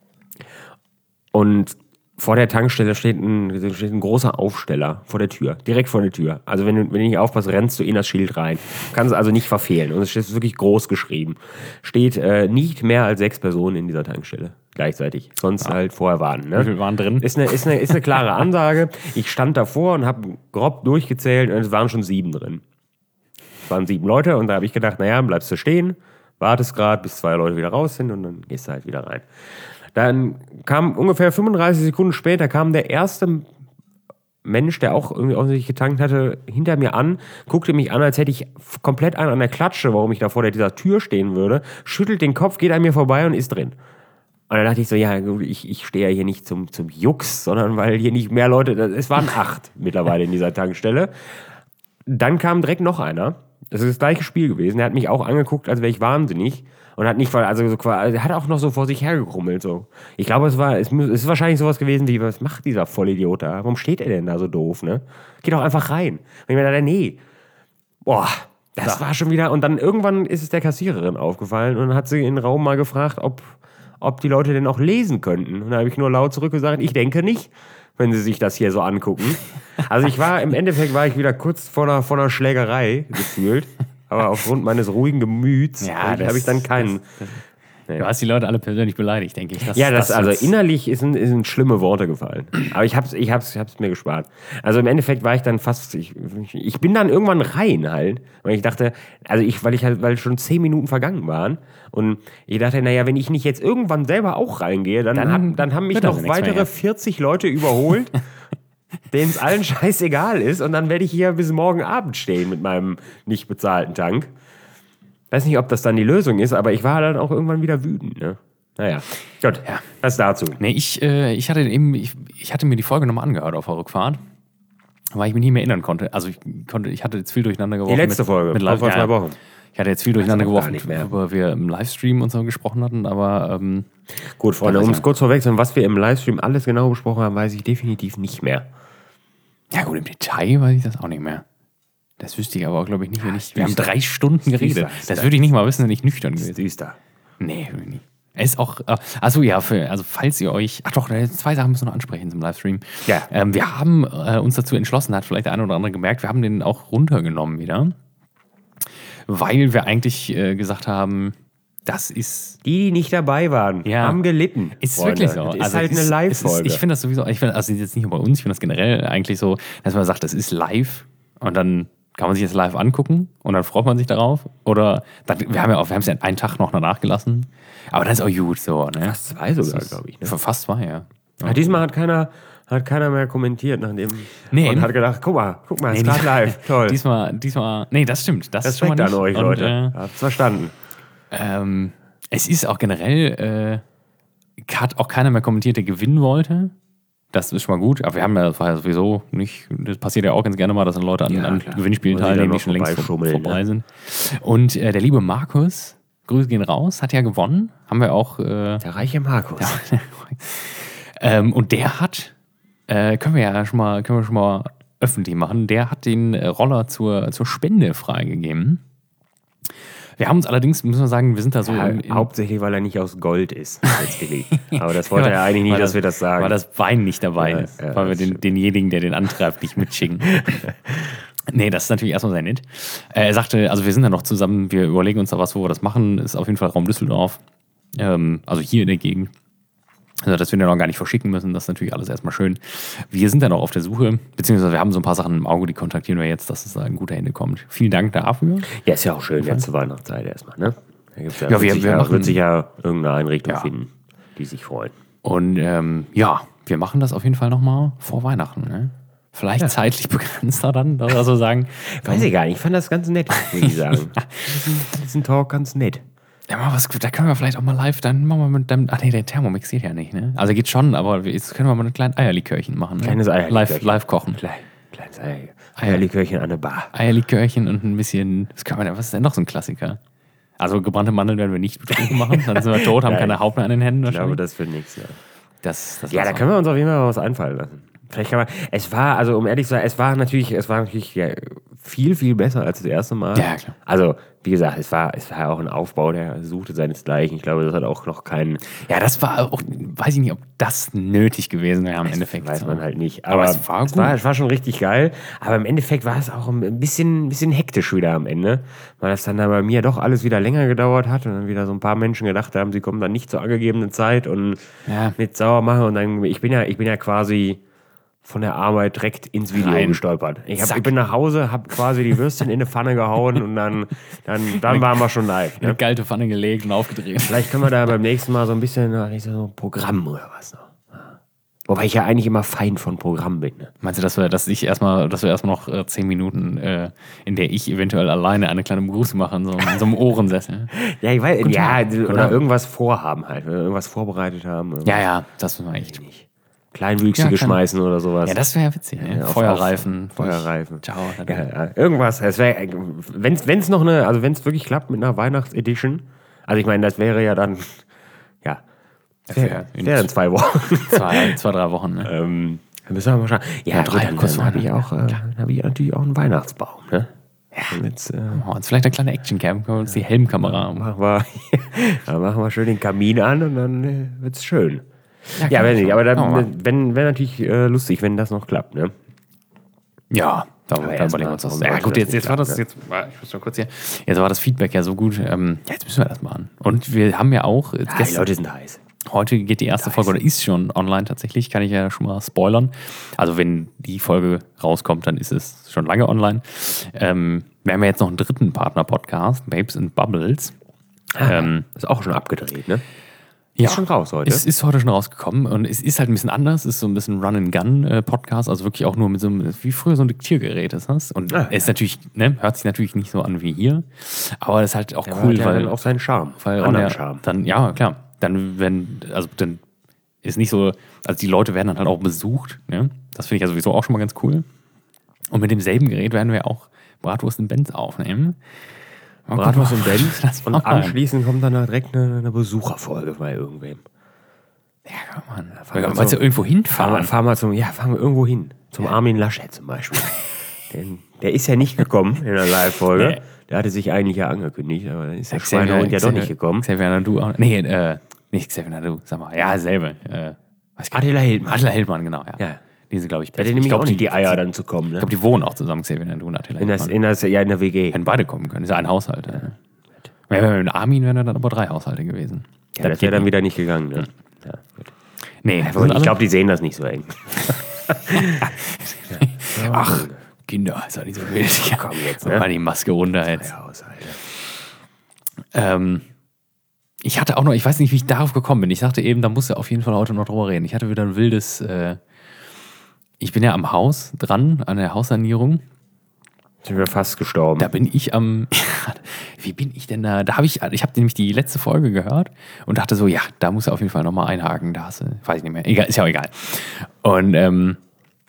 und vor der Tankstelle steht ein, steht ein großer Aufsteller vor der Tür, direkt vor der Tür. Also wenn du, wenn du nicht aufpasst, rennst du in das Schild rein. Kannst also nicht verfehlen. Und es steht wirklich groß geschrieben. Steht äh, nicht mehr als sechs Personen in dieser Tankstelle gleichzeitig. Sonst halt vorher warnen. Ne? Wie viele waren drin? Ist eine, ist eine, ist eine klare Ansage. Ich stand davor und habe grob durchgezählt und es waren schon sieben drin. Es waren sieben Leute und da habe ich gedacht, naja, bleibst du stehen, wartest gerade, bis zwei Leute wieder raus sind und dann gehst du halt wieder rein. Dann kam ungefähr fünfunddreißig Sekunden später kam der erste Mensch, der auch irgendwie offensichtlich getankt hatte, hinter mir an, guckte mich an, als hätte ich komplett einen an der Klatsche, warum ich da vor dieser Tür stehen würde, schüttelt den Kopf, geht an mir vorbei und ist drin. Und dann dachte ich so, ja, ich, ich stehe ja hier nicht zum, zum Jux, sondern weil hier nicht mehr Leute, es waren acht mittlerweile in dieser Tankstelle. Dann kam direkt noch einer, Das ist das gleiche Spiel gewesen. Er hat mich auch angeguckt, als wäre ich wahnsinnig. Und hat nicht, also so quasi, er hat auch noch so vor sich hergekrummelt. So. Ich glaube, es war, es ist wahrscheinlich sowas gewesen wie, was macht dieser Vollidiot da? Warum steht er denn da so doof, ne? Geh doch einfach rein. Und ich mir dachte, nee. Boah, das ja. war schon wieder. Und dann irgendwann ist es der Kassiererin aufgefallen und dann hat sie in den Raum mal gefragt, ob, ob die Leute denn auch lesen könnten. Und da habe ich nur laut zurückgesagt, ich denke nicht, wenn sie sich das hier so angucken. Also ich war, im Endeffekt war ich wieder kurz vor einer, vor einer Schlägerei gefühlt. Aber aufgrund meines ruhigen Gemüts ja, habe ich dann keinen. Das, das, nee. Du hast die Leute alle persönlich beleidigt, denke ich. Das, ja, das, das also innerlich ist sind, sind schlimme Worte gefallen. Aber ich hab's, ich hab's, ich hab's mir gespart. Also im Endeffekt war ich dann fast. Ich, ich bin dann irgendwann rein halt. Weil ich dachte, also ich, weil ich halt, weil schon zehn Minuten vergangen waren. Und ich dachte, naja, wenn ich nicht jetzt irgendwann selber auch reingehe, dann, dann, hab, dann haben mich noch weitere mehr, ja. vierzig Leute überholt. Denen es allen scheißegal ist und dann werde ich hier bis morgen Abend stehen mit meinem nicht bezahlten Tank. Weiß nicht, ob das dann die Lösung ist, aber ich war dann auch irgendwann wieder wütend. Ne? Naja, gut, ja. Was dazu? Nee, ich, äh, ich, hatte eben, ich, ich hatte mir die Folge nochmal angehört auf der Rückfahrt, weil ich mich nicht mehr erinnern konnte. Also ich, konnte, ich hatte jetzt viel durcheinander geworfen. Die letzte mit, Folge, mit Live, vor zwei ja, Wochen. Ich hatte jetzt viel durcheinander geworfen, worüber wir im Livestream und so gesprochen hatten, aber... Ähm, Gut, Freunde, um es kurz vorwegzunehmen, was wir im Livestream alles genau besprochen haben, weiß ich definitiv nicht mehr. Ja gut, im Detail weiß ich das auch nicht mehr. Das wüsste ich aber auch, glaube ich, nicht, wenn ich... Wir haben drei Stunden geredet. Das würde ich nicht mal wissen, wenn ich nüchtern gewesen wäre. Düster. Nee, wirklich nicht. Es ist auch... Achso, ja, für, also falls ihr euch... Ach doch, zwei Sachen müssen wir noch ansprechen zum Livestream. Ja. Ähm, wir haben äh, uns dazu entschlossen, hat vielleicht der eine oder andere gemerkt, wir haben den auch runtergenommen wieder. Weil wir eigentlich äh, gesagt haben... Das ist... Die, die nicht dabei waren, ja, haben gelitten. Ist Freunde. Wirklich so. Das ist also halt eine Live-Folge. Ich finde das sowieso, ich find, also jetzt nicht nur bei uns, ich finde das generell eigentlich so, dass man sagt, das ist live und dann kann man sich das live angucken und dann freut man sich darauf. Oder dann, wir haben ja auch, wir haben es ja einen Tag noch danach gelassen. Aber das ist auch gut so. Ne? Fast zwei sogar, glaube ich. Ne? Fast zwei, ja. ja. Diesmal hat keiner... Hat keiner mehr kommentiert nach dem nee, und hat gedacht, guck mal, guck mal, nee, ist gerade live, toll. Diesmal, diesmal, nee, das stimmt. Das ist schon mal nicht. An euch, und, Leute. Äh, Habt's verstanden. Ähm, es ist auch generell, äh, hat auch keiner mehr kommentiert, der gewinnen wollte. Das ist schon mal gut. Aber wir haben ja, das war ja sowieso nicht, das passiert ja auch ganz gerne mal, dass dann Leute an, ja, an Gewinnspielen teilnehmen, die schon längst vor, vorbei ne? sind. Und äh, der liebe Markus, Grüße gehen raus, hat ja gewonnen. Haben wir auch. Äh, der reiche Markus. Der, ähm, und der hat, äh, können wir ja schon mal, können wir schon mal öffentlich machen, der hat den Roller zur, zur Spende freigegeben. Wir haben uns allerdings, müssen wir sagen, wir sind da so... Ja, in, in hauptsächlich, weil er nicht aus Gold ist. Aber das wollte er eigentlich nicht, dass wir das sagen. Weil das Bein nicht dabei ja, ist. Ja, weil wir den, denjenigen, der den antreibt, nicht mitschicken. Nee, das ist natürlich erstmal sehr nett. Er sagte, also wir sind da noch zusammen, wir überlegen uns da was, wo wir das machen. Ist auf jeden Fall Raum Düsseldorf. Ähm, also hier in der Gegend. Also, dass wir den noch gar nicht verschicken müssen, das ist natürlich alles erstmal schön. Wir sind da noch auf der Suche, beziehungsweise wir haben so ein paar Sachen im Auge, die kontaktieren wir jetzt, dass es da in gute Hände kommt. Vielen Dank dafür. Ja, ist ja auch schön, jetzt zur Weihnachtszeit erstmal, ne? Da gibt's ja, ja, wir, wird, wir ja machen, wird sich ja irgendeine Einrichtung ja. finden, die sich freuen. Und ähm, ja, wir machen das auf jeden Fall nochmal vor Weihnachten, ne? Vielleicht ja. zeitlich begrenzter dann, also sagen. Weiß ich gar nicht, ich fand das ganz nett, würde ich sagen. Diesen Talk ganz nett. Ja, mal was, da können wir vielleicht auch mal live, dann machen wir mit dem, ach nee, der Thermomix geht ja nicht, ne? Also geht schon, aber jetzt können wir mal ein kleines Eierlikörchen machen, ne? Kleines Eierlikörchen. Live, live kochen. Klein, kleines Eier, Eierlikörchen an der Bar. Eierlikörchen und ein bisschen, was kann man denn, was ist denn noch so ein Klassiker? Also gebrannte Mandeln werden wir nicht betrunken machen, dann sind wir tot, haben keine Haut mehr an den Händen. Ich glaube, das wird nichts, ja. Das, das ja, da können wir uns auf jeden Fall was einfallen lassen. Vielleicht kann man, es war, also um ehrlich zu sein, es war natürlich, es war natürlich ja, viel, viel besser als das erste Mal. Ja, klar. Also, wie gesagt, es war, es war auch ein Aufbau, der suchte seinesgleichen. Ich glaube, das hat auch noch keinen... Ja, das war auch, weiß ich nicht, ob das nötig gewesen wäre im Endeffekt. Weiß so. man halt nicht. Aber, aber es war gut. Es war, es war schon richtig geil. Aber im Endeffekt war es auch ein bisschen, ein bisschen hektisch wieder am Ende, weil das dann bei mir doch alles wieder länger gedauert hat und dann wieder so ein paar Menschen gedacht haben, sie kommen dann nicht zur angegebenen Zeit und ja. mit sauer machen. Und dann, ich bin ja, ich bin ja quasi... von der Arbeit direkt ins Video Rein. gestolpert. Ich, hab, ich bin nach Hause, habe quasi die Würstchen in eine Pfanne gehauen und dann, dann, dann waren wir schon live. Ne? Eine kalte Pfanne gelegt und aufgedreht. Vielleicht können wir da beim nächsten Mal so ein bisschen so ein Programm oder was noch. Wobei ich ja eigentlich immer Feind von Programm bin. Ne? Meinst du, dass wir, dass ich erstmal, dass wir erstmal noch äh, zehn Minuten, äh, in der ich eventuell alleine eine kleine Begrüßung mache, in so, in so einem Ohrensessel? Ja, ich weiß, ja, Guten oder Tag. irgendwas vorhaben halt, wenn wir irgendwas vorbereitet haben. Irgendwas. Ja, ja, das müssen wir echt. Nicht. Kleinwüchsige Ja, kann- schmeißen oder sowas. Ja, das wäre ja witzig. Ne? Ja, auf- Feuerreifen. auf- Feuerreifen. Ciao. Ja, ja, irgendwas. Es wäre, wenn es noch eine, also wenn es wirklich klappt mit einer Weihnachtsedition, also ich meine, das wäre ja dann, ja, Das wäre wäre in wär in zwei Wochen. zwei, zwei, drei Wochen. Ne? ähm, dann müssen wir mal schauen. Ja, Ja, gut, drei, dann, kurz dann habe vor ich auch, äh, dann habe ich natürlich auch einen Weihnachtsbaum. Ne? Ja. Und jetzt, äh, Oh, jetzt vielleicht eine kleine Actioncam, können wir uns die Helmkamera. machen wir, dann machen wir schön den Kamin an und dann äh, wird's schön. Ja, kann wenn ich nicht, schon. aber dann, Schauen wir mal. wenn, wäre natürlich äh, lustig, wenn das noch klappt, ne? Ja, da, da erst überlegen wir mal, uns das. warum Ja, sollte gut, das jetzt, nicht jetzt war das, klappen, jetzt, war- ich muss mal kurz hier, jetzt war das Feedback ja so gut. Ähm, ja, jetzt müssen wir das machen. Und wir haben ja auch, jetzt Ja, die gestern, Leute sind heiß. heute geht die erste Folge oder ist schon online tatsächlich, kann ich ja schon mal spoilern. Also wenn die Folge rauskommt, dann ist es schon lange online. Ähm, wir haben ja jetzt noch einen dritten Partner-Podcast, Babes and Bubbles. Ähm, Ist auch schon abgedreht, ne? Ja, schon raus heute? Es ist heute schon rausgekommen und es ist halt ein bisschen anders. Es ist so ein bisschen Run-and-Gun-Podcast, also wirklich auch nur mit so einem, wie früher so ein Diktiergerät ist das. Und Ah, es ist natürlich, ne, hört sich natürlich nicht so an wie hier, aber das ist halt auch Ja, cool, hat ja weil, dann auch seinen Charme. weil anderen der, Charme. dann, ja, klar, dann werden, also dann ist nicht so, also die Leute werden dann halt auch besucht, ne? Das finde ich ja sowieso auch schon mal ganz cool. Und mit demselben Gerät werden wir auch Bratwurst in Benz aufnehmen. Mal gucken, Bratwurst und was Benz das und machen. anschließend kommt dann direkt eine, eine Besucherfolge bei irgendwem. Ja, Mann. fahren wir Weil wir so- ja irgendwo Fahren wir, hinfahren. fahren wir zum, ja, fahren wir irgendwo hin. Zum Armin Laschet zum Beispiel. Denn der ist ja nicht gekommen in der Live-Folge. Nee. Der hatte sich eigentlich ja angekündigt, aber dann ist der Xavier- Schweinehund ja doch Xavier- nicht gekommen. Xavier Nadu auch. Nee, äh, nicht Xavier Nadu, sag mal. Ja, selber. Äh, weiß gar nicht. Attila Hildmann. Attila Hildmann, genau, ja. Ja. Die sind, glaube ich, Der hatte ich nämlich glaub, auch nicht die Eier dann zu kommen. Ich Ne? glaube, die wohnen auch zusammen, Xavier Nadu und Attila In, das, Hildmann. in, das, ja, in der W G. Hätten beide kommen können. Ist ja ein Haushalt. Ja. Wenn wir mit Armin wären dann aber drei Haushalte gewesen. Ja, das wäre dann wieder nicht gegangen. Ne? Ja, gut. Nee, Aber sind ich alle- glaube, die sehen das nicht so eng. Ach, Kinder, ist doch nicht so wild. Ja, komm jetzt, ne? ne? Mal die Maske runter jetzt. Ja, Haushalte. Ähm, ich hatte auch noch, ich weiß nicht, wie ich darauf gekommen bin. Ich sagte eben, da musst du auf jeden Fall heute noch drüber reden. Ich hatte wieder ein wildes, äh, ich bin ja am Haus dran, an der Haussanierung. Sind wir fast gestorben. Da bin ich am, wie bin ich denn da? Da habe ich, ich habe nämlich die letzte Folge gehört und dachte so, ja, da muss er auf jeden Fall nochmal einhaken. Da hast du, weiß ich nicht mehr, egal, ist ja auch egal. Und ähm,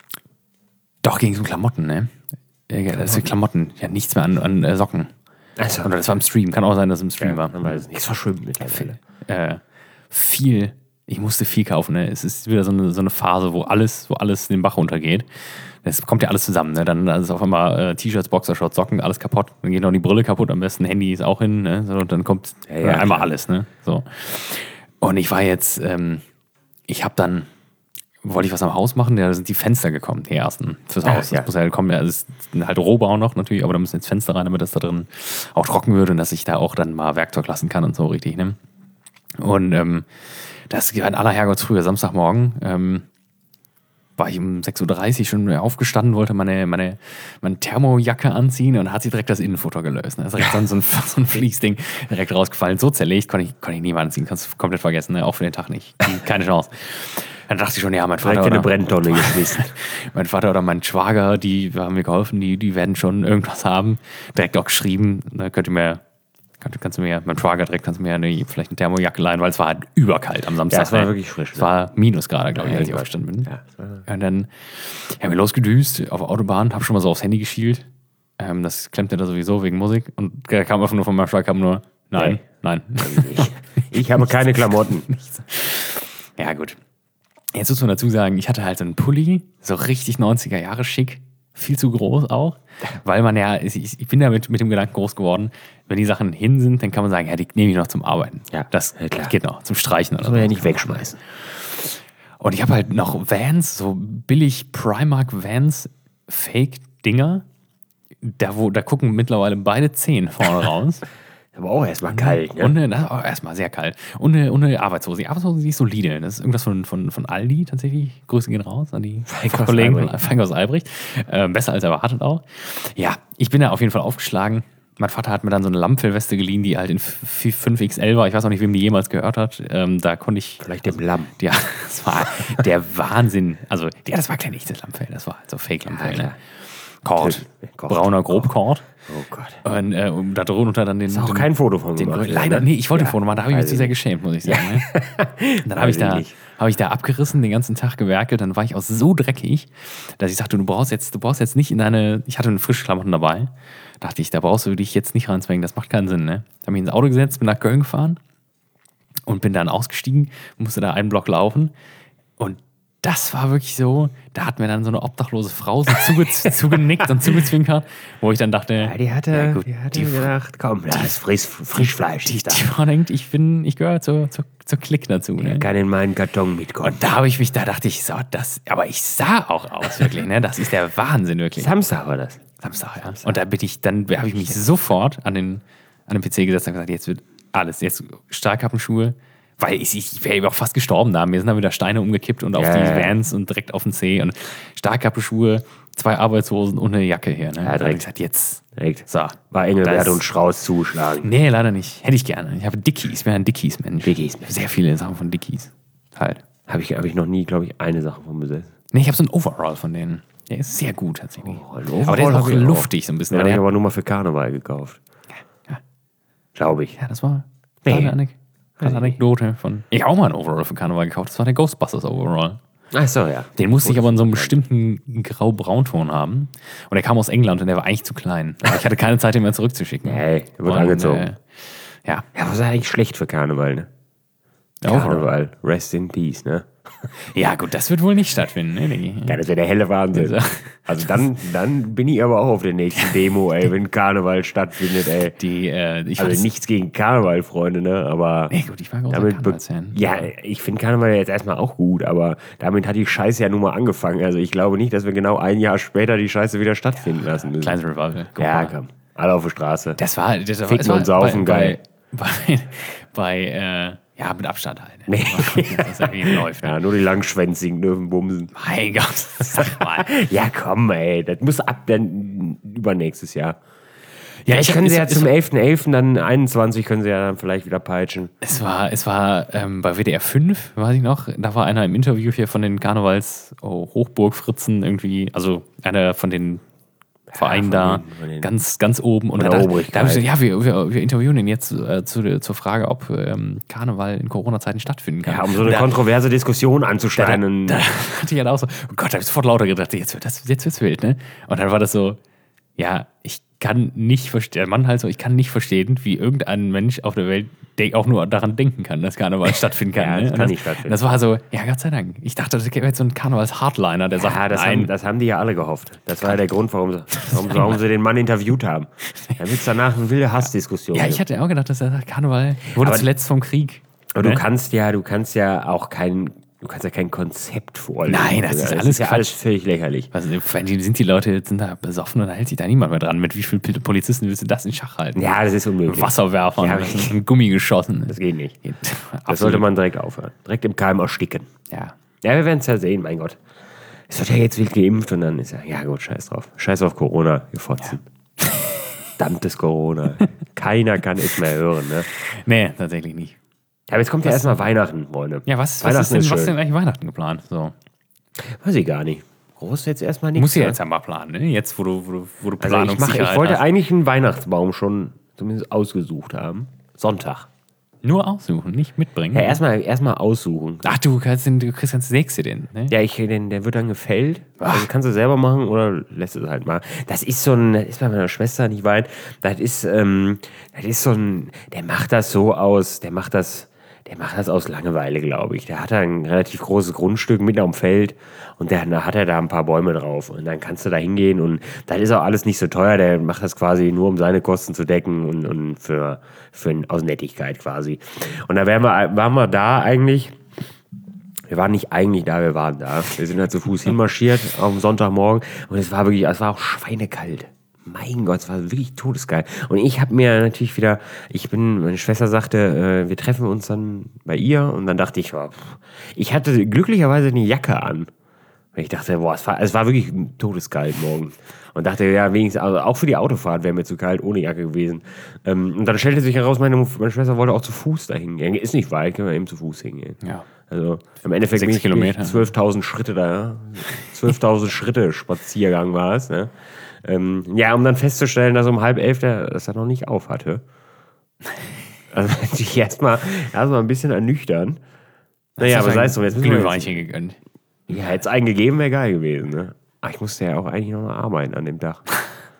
doch ging es um Klamotten, ne? Ja, das sind Klamotten, ja, nichts mehr an, an äh, Socken. Also, Oder das war im Stream, kann auch sein, dass es im Stream ja, war. man weiß es nicht. Es verschwimmt mittlerweile. Äh, viel, ich musste viel kaufen. Ne? Es ist wieder so eine, so eine Phase, wo alles, wo alles den Bach runtergeht. Es kommt ja alles zusammen. Ne? Dann ist auf einmal äh, T-Shirts, Boxershorts, Socken, alles kaputt. Dann geht noch die Brille kaputt, am besten Handy ist auch hin. Ne? So, und dann kommt Ja, äh, ja, einmal klar. alles. Ne? So. Und ich war jetzt, ähm, ich habe dann, wollte ich was am Haus machen, ja, da sind die Fenster gekommen, die ersten fürs Ah, Haus. ja. Das muss halt kommen, ja, das ist halt Rohbau noch natürlich, aber da müssen jetzt Fenster rein, damit das da drin auch trocken wird und dass ich da auch dann mal Werkzeug lassen kann und so richtig. Ne? Und ähm, das war in aller Herrgottsfrühe, Samstagmorgen, ähm, war ich um sechs Uhr dreißig schon aufgestanden, wollte meine, meine, meine Thermojacke anziehen und hat sie direkt das Innenfutter gelöst. Ne? Da ist direkt dann so ein, so ein Fließding direkt rausgefallen. So zerlegt, konnte ich, konnte ich nie mehr anziehen. Kannst du komplett vergessen, ne? Auch für den Tag nicht. Keine Chance. Dann dachte ich schon, ja, mein Vater, Direkt eine oder, Brenntonne geschmissen. mein Vater oder mein Schwager, die haben mir geholfen, die, die werden schon irgendwas haben. Direkt auch geschrieben, ne? Könnt ihr mir, kannst, kannst du mir, mein Schwager direkt, kannst du mir eine, vielleicht eine Thermojacke leihen, weil es war halt überkalt am Samstag. Ja, es war ne? wirklich frisch, Es ne? war Minusgrade, glaube ich, Ja, als ich ja. aufgestanden bin. Ja, das war- Und dann haben wir losgedüst auf der Autobahn, hab schon mal so aufs Handy geschielt. Ähm, das klemmte da sowieso wegen Musik. Und da kam einfach nur von meinem Schlag, kam nur, nein, Nee. nein. ich, ich habe keine Klamotten. Ja, gut. Jetzt muss man dazu sagen, ich hatte halt so einen Pulli, so richtig neunziger Jahre schick, viel zu groß auch, weil man ja, ich, ich bin ja mit, mit dem Gedanken groß geworden, wenn die Sachen hin sind, dann kann man sagen, ja, die nehme ich noch zum Arbeiten. Ja, das ja, klar. geht noch, zum Streichen oder Soll man so. ja nicht wegschmeißen. Und ich habe halt noch Vans, so billig Primark Vans Fake-Dinger. Da, wo, da gucken mittlerweile beide Zehen vorne raus. Aber auch erstmal kalt. Ne? Und eine, das ist auch erstmal sehr kalt. Und eine, und eine Arbeitshose. Die Arbeitshose, die ist solide. Das ist irgendwas von, von, von Aldi tatsächlich. Grüße gehen raus an die Feinkos Kollegen von Albrecht. Feinkos Albrecht. Äh, besser als erwartet auch. Ja, ich bin da auf jeden Fall aufgeschlagen. Mein Vater hat mir dann so eine Lammfellweste geliehen, die halt in fünf X L war. Ich weiß auch nicht, wem die jemals gehört hat. Ähm, da konnte ich. Vielleicht dem Lamm. Ja, das war der Wahnsinn. Also, ja, das war kein echtes Lammfell. Das war halt so Fake-Lammfell. Ja, ne? klar. Kord. Kord. Brauner Grobkord. Oh Gott. Und, äh, und da drunter dann den. Ist auch den, kein Foto von den, gemacht. Leider, ne? nee, ich wollte ja, ein Foto machen, da habe ich mich weiß sehr ich geschämt, muss ich sagen. Ne? Und dann habe ich, Weiß ich da, nicht. hab ich da abgerissen, den ganzen Tag gewerkelt, dann war ich auch so dreckig, dass ich sagte, du brauchst jetzt, du brauchst jetzt nicht in deine. Ich hatte eine frische Klamotten dabei. Dachte ich, da brauchst du dich jetzt nicht reinzwängen, das macht keinen Sinn, ne? Habe mich ins Auto gesetzt, bin nach Köln gefahren und bin dann ausgestiegen, musste da einen Block laufen. Und das war wirklich so, da hat mir dann so eine obdachlose Frau so zuge zugenickt und zugezwinkert, wo ich dann dachte, Ja, die hatte, ja gut, die hatte die, gedacht, komm, das ist frisch, Frischfleisch. die, ist da. die Frau denkt, ich bin, ich gehöre zur, zur, zur Klick dazu. Ne? Ich kann in meinen Karton mitkommen. Und da habe ich mich, da dachte ich, so, das, aber ich sah auch aus, wirklich, ne? Das ist der Wahnsinn, wirklich. Samstag war das. Samstag, ja. Und da bin ich, dann habe ich mich sofort an den, an den P C gesetzt und gesagt, jetzt wird alles, jetzt Stahlkappenschuhe, weil ich, ich wäre auch fast gestorben da. Mir sind da wieder Steine umgekippt und auf Ja, die ja. Vans und direkt auf den C und Stahlkappenschuhe, zwei Arbeitshosen und eine Jacke hier. Ne? Ja, da habe ich direkt. gesagt, jetzt. Direkt. So. War Engelbert Das- und Strauß zuschlagen. Nee, leider nicht. Hätte ich gerne. Ich habe Dickies, ich bin ein Dickies-Mensch. Dickies. Sehr viele Sachen von Dickies. Halt. Habe ich, hab ich noch nie, glaube ich, eine Sache von besessen. Nee, ich habe so einen Overall von denen. Der ist sehr gut tatsächlich. Oh, ein aber der ist Overall auch hab ich luftig so ein bisschen. Den aber habe ich der, aber nur mal für Karneval gekauft. Ja. Glaube ich. ja, das war Nee. eine Anek kleine Anekdote von. Ich habe auch mal einen Overall für Karneval gekauft. Das war der Ghostbusters Overall. Ach so, ja. Den musste ich aber in so einem bestimmten grau-braunton haben. Und der kam aus England und der war eigentlich zu klein. Aber ich hatte keine Zeit, ihn mehr zurückzuschicken. Nee, der wird Und, angezogen. Äh, ja. Ja, was ist eigentlich schlecht für Karneval, ne? Der Overall. Karneval. Rest in peace, ne? Ja, gut, das wird wohl nicht stattfinden. Ne, Diggi? Ja, das wäre der helle Wahnsinn. Also- Also dann, dann bin ich aber auch auf der nächsten Demo, ey, wenn Karneval stattfindet, ey. Die, äh, ich fand Also das- nichts gegen Karneval, Freunde, ne? Aber Nee, gut, ich war großer damit be- Karnevalsfan. ja, ich finde Karneval jetzt erstmal auch gut, aber damit hat die Scheiße ja nun mal angefangen. Also ich glaube nicht, dass wir genau ein Jahr später die Scheiße wieder stattfinden lassen müssen. Kleines Revival. Guck Ja, mal. komm. Alle auf der Straße. Das war, das war, Ficken es war und saufen, bei, geil. Bei, bei, bei äh, ja, mit Abstand halt. Ne? Nee. Das irgendwie läuft. Ne? Ja, nur die Langschwänzigen dürfen bumsen. Mein Gott, sag mal. Ja, komm, ey. Das muss ab dann übernächstes Jahr. Ja, Vielleicht ich können es, sie ja es, zum elften elften dann einundzwanzig können sie ja dann vielleicht wieder peitschen. es war, es war ähm, bei W D R fünf, weiß ich noch, da war einer im Interview hier von den Karnevals-Hochburg-Fritzen irgendwie, also einer von den Vereinen von da, den- von den- ganz, ganz oben. Und von da, der da, Obrigkeit. da habe ich gesagt, ja, wir, wir, wir interviewen ihn jetzt äh, zu, zur Frage, ob ähm, Karneval in Corona-Zeiten stattfinden kann. Ja, um so eine Und da, kontroverse Diskussion Da, anzustellen. da hatte ich halt auch so, oh Gott, da habe ich sofort lauter gedacht, jetzt wird das, jetzt wird's wild, ne? Und dann war das so, ja, ich kann nicht verstehen, der Mann halt so, ich kann nicht verstehen, wie irgendein Mensch auf der Welt de- auch nur daran denken kann, dass Karneval stattfinden kann. Ja, ne? das Und kann nicht stattfinden. Das war so, ja, Gott sei Dank. Ich dachte, das wäre jetzt so ein Karnevals-Hardliner, der sagt, Ja, das nein, haben, das haben die ja alle gehofft. Das war ja der Grund, warum sie, warum, warum sie den Mann interviewt haben. Damit es danach eine wilde Hassdiskussion ja, gibt. ich hatte auch gedacht, dass er sagt, Karneval wurde Aber- zuletzt vom Krieg. Aber du ne? kannst ja, du kannst ja auch kein, du kannst ja kein Konzept vorlegen. Nein, das ist Also, alles ist ja Quatsch. alles völlig lächerlich. Also, vor allem sind die Leute sind da besoffen und da hält sich da niemand mehr dran. Mit wie vielen Polizisten willst du das in Schach halten? Ja, das ist unmöglich. Wasserwerfern, Ja, ja, mit Gummi geschossen. Das geht nicht. Geht. Das Absolut. sollte man direkt aufhören. Direkt im Keim ersticken. Ja. Ja, wir werden es ja sehen, mein Gott. Es wird ja jetzt wild geimpft und dann ist ja, ja gut, scheiß drauf. Scheiß auf Corona, ihr Fotzen. Verdammtes Corona. Keiner kann es mehr hören, ne? Nee, tatsächlich nicht. Ja, aber jetzt kommt ja erstmal Weihnachten, Freunde. Ja, was, was, Weihnachten ist denn, ist was ist schön. denn eigentlich Weihnachten geplant? So. Weiß ich gar nicht. Groß jetzt erstmal nichts. Muss ja ne? jetzt einmal planen, ne? Jetzt, wo du, wo du, wo du Also ich, mach, ich Planungssicherheit wollte hast. eigentlich einen Weihnachtsbaum schon zumindest ausgesucht haben. Sonntag. Nur aussuchen, nicht mitbringen. Ja, erstmal erstmal aussuchen. Ach, du kannst den, du kriegst ganz sägst du den, ne? Ja, ich, den, der wird dann gefällt. Also kannst du selber machen oder lässt es halt mal. Das ist so ein, das ist bei meiner Schwester nicht weit. Das ist, ähm, das ist so ein, der macht das so aus, der macht das, der macht das aus Langeweile, glaube ich. Der hat da ein relativ großes Grundstück mitten am Feld und der, da hat er da ein paar Bäume drauf. Und dann kannst du da hingehen und das ist auch alles nicht so teuer. Der macht das quasi nur, um seine Kosten zu decken und, und für, für aus Nettigkeit quasi. Und da wären wir, waren wir da eigentlich. Wir waren nicht eigentlich da, wir waren da. Wir sind halt zu Fuß hinmarschiert am Sonntagmorgen und es war wirklich, es war auch schweinekalt. Mein Gott, es war wirklich todesgeil. Und ich habe mir natürlich wieder, ich bin, meine Schwester sagte, äh, wir treffen uns dann bei ihr und dann dachte ich, oh, pff. Ich hatte glücklicherweise eine Jacke an. Und ich dachte, boah, es war, es war wirklich todeskalt morgen. Und dachte, ja, wenigstens, also auch für die Autofahrt wäre mir zu kalt, ohne Jacke gewesen. Ähm, und dann stellte sich heraus, meine, meine Schwester wollte auch zu Fuß dahin gehen. Ist nicht weit, können wir eben zu Fuß hingehen. Ja. Also im Endeffekt Sechs bin ich- bin Kilometer. ich zwölftausend Schritte da. zwölftausend Schritte Spaziergang war es. Ne? Ähm, ja, um dann festzustellen, dass um halb elf der das er noch nicht auf hatte. Also sich erstmal erst mal ein bisschen ernüchtern. Naja, aber sei es so, jetzt müssen wir Glühweinchen gegönnt. Ja, jetzt einen gegeben wäre geil gewesen, ne? Ach, ich musste ja auch eigentlich noch mal arbeiten an dem Tag.